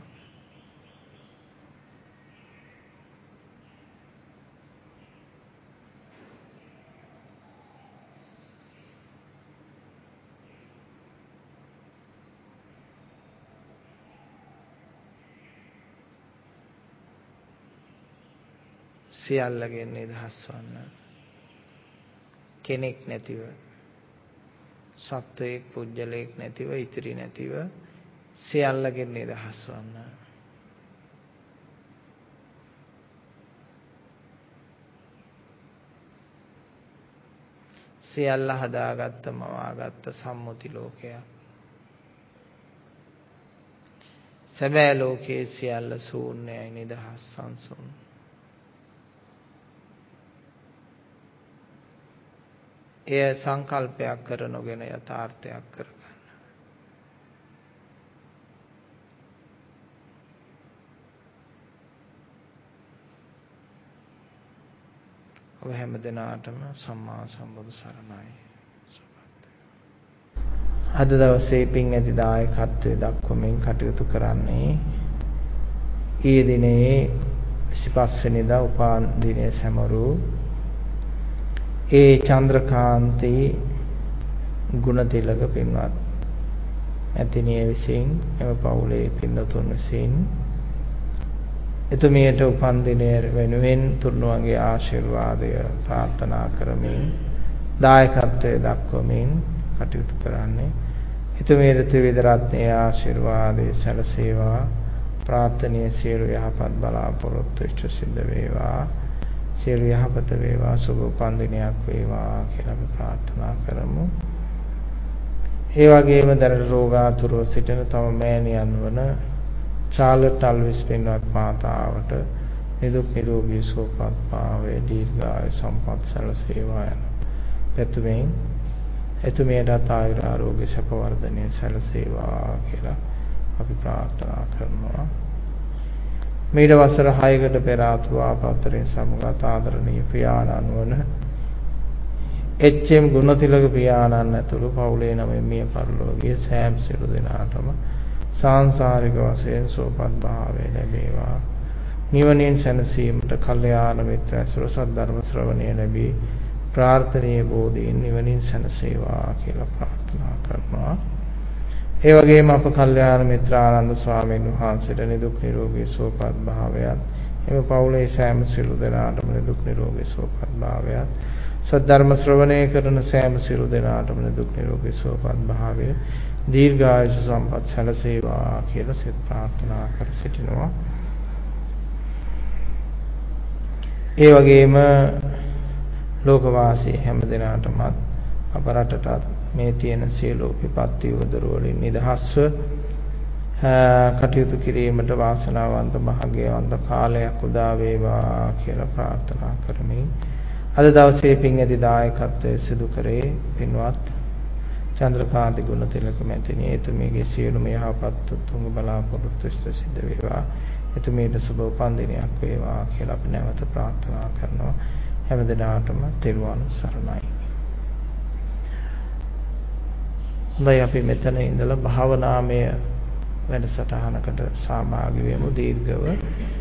සියල්ලගෙන් නිදහස් වන්න. කෙනෙක් නැතිව, සත්වයක් පුජ්‍යලයක් නැතිව, ඉතිරි නැතිව සියල්ලගෙන් නිදහස් වන්න. සියල්ල හදාගත්ත මවාගත්ත සම්මුති ලෝකයක්. සැබෑ ලෝකයේ සියල්ල ශූන්‍යයි, නිදහස් සංසුන්. එය සංකල්පයක් කර නොගෙන යථාර්ථයක් කරගන්න. ඔබ හැම දිනාටම සම්මා සම්බුදු සරණයි. අද දවසේ පින් ඇති දායකත්වයේ දක්වමින් කටයුතු කරන්නේ ඊයේ දිනේ විසිපස් වෙනිදා උපාන් දිනයේ සැමරු ඒ චන්ද්‍රකාන්ති ගුණතිලක පින්වත් ඇතිනිය විසින් එම පවුලේ පින්වතුන් විසින් එතුමියට උපන් දිනය වෙනුවෙන් තුන්වන්ගේ ආශිර්වාදය ප්‍රාර්ථනා කරමින් දායකත්වයේ දක්වමින් කටයුතු කරන්නේ එතුමියට ත්‍රිවිධ රත්නයේ ආශිර්වාදයේ සැලසේවා. ප්‍රාර්ථනීය සියලු යහපත් බලාපොරොත්තු ඉෂ්ට සිද්ධ වේවා. සියලු යහපත වේවා, සුබ උපන් දිනයක් වේවා කියලා අපි ප්‍රාර්ථනා කරමු. ඒ වගේම දරණ රෝගාතුරව සිටින තම මෑණියන් වන චාර්ලට් අල්විස් පින්වත් මාතාවට නිදුක් නිරෝගී සුවපත් භාවයේ දීර්ඝායු සම්පත් සැලසේවා යන පැතුමින් එතුමියට ආයුර ආරෝග්‍ය සැප වර්ධනය සැලසේවා කියලා අපි ප්‍රාර්ථනා කරනවා. මීට වසර හයකට පෙර ආතුව ආපත්තරෙන් සමගත ආදරණීය පියාණන් වන එච් එම් ගුණතිලක පියාණන් ඇතුළු පවුලේ නමින් මිය පරලෝකීය සෑම සියලු දෙනාටම සාංසාරික වශයෙන් සුවපත් භාවය ලැබේවා. නිවනින් සැනසීමට කල්යාණ මිත්‍ර ඇසුර සද්ධර්ම ශ්‍රවණය ලැබී ප්‍රාර්ථනීය බෝධීන් නිවනින් සැනසේවා කියලා ප්‍රාර්ථනා කරනවා. ඒ වගේම අප කල්යාණ මිත්‍ර ආනන්ද ස්වාමීන් වහන්සේට නිදුක් නිරෝගී සුවපත් භාවයත් එම පවුලේ සෑම සියලු දෙනාටම නිදුක් නිරෝගී සුවපත් භාවයත් සද්ධර්ම ශ්‍රවණය කරන සෑම සියලු දෙනාටම නිදුක් නිරෝගී සුවපත් භාවය දීර්ඝායුෂ සම්පත් සැලසේවා කියලා සිත ප්‍රාර්ථනා කර සිටිනවා. ඒ වගේම ලෝකවාසී හැම දිනාටම අප රටටත් මේ තියෙන සියලු විපත්ති උදරු වලින් නිදහස්ව කටයුතු කිරීමට වාසනාවන්ත භාග්‍යවන්ත කාලයක් උදා වේවා කියලා ප්‍රාර්ථනා කරමින් අද දවසේ පින් ඇති දායකත්වයේ සිදු කරේ පින්වත් චන්ද්‍රකාන්ති ගුණතිලක මැතිණිය. එතුමියගේ සියලුම යහපත් තුංග බලාපොරොත්තු ඉෂ්ට සිද්ධ වේවා. එතුමියට සුබ උපන් දිනයක් වේවා කියලා අපි නැවත ප්‍රාර්ථනා කරනවා. හැම දිනාටම තෙරුවන් සරණයි. හොඳයි, අපි මෙතන ඉඳලා භාවනාමය වැඩසටහනකට සහභාගී වෙමු දීර්ඝව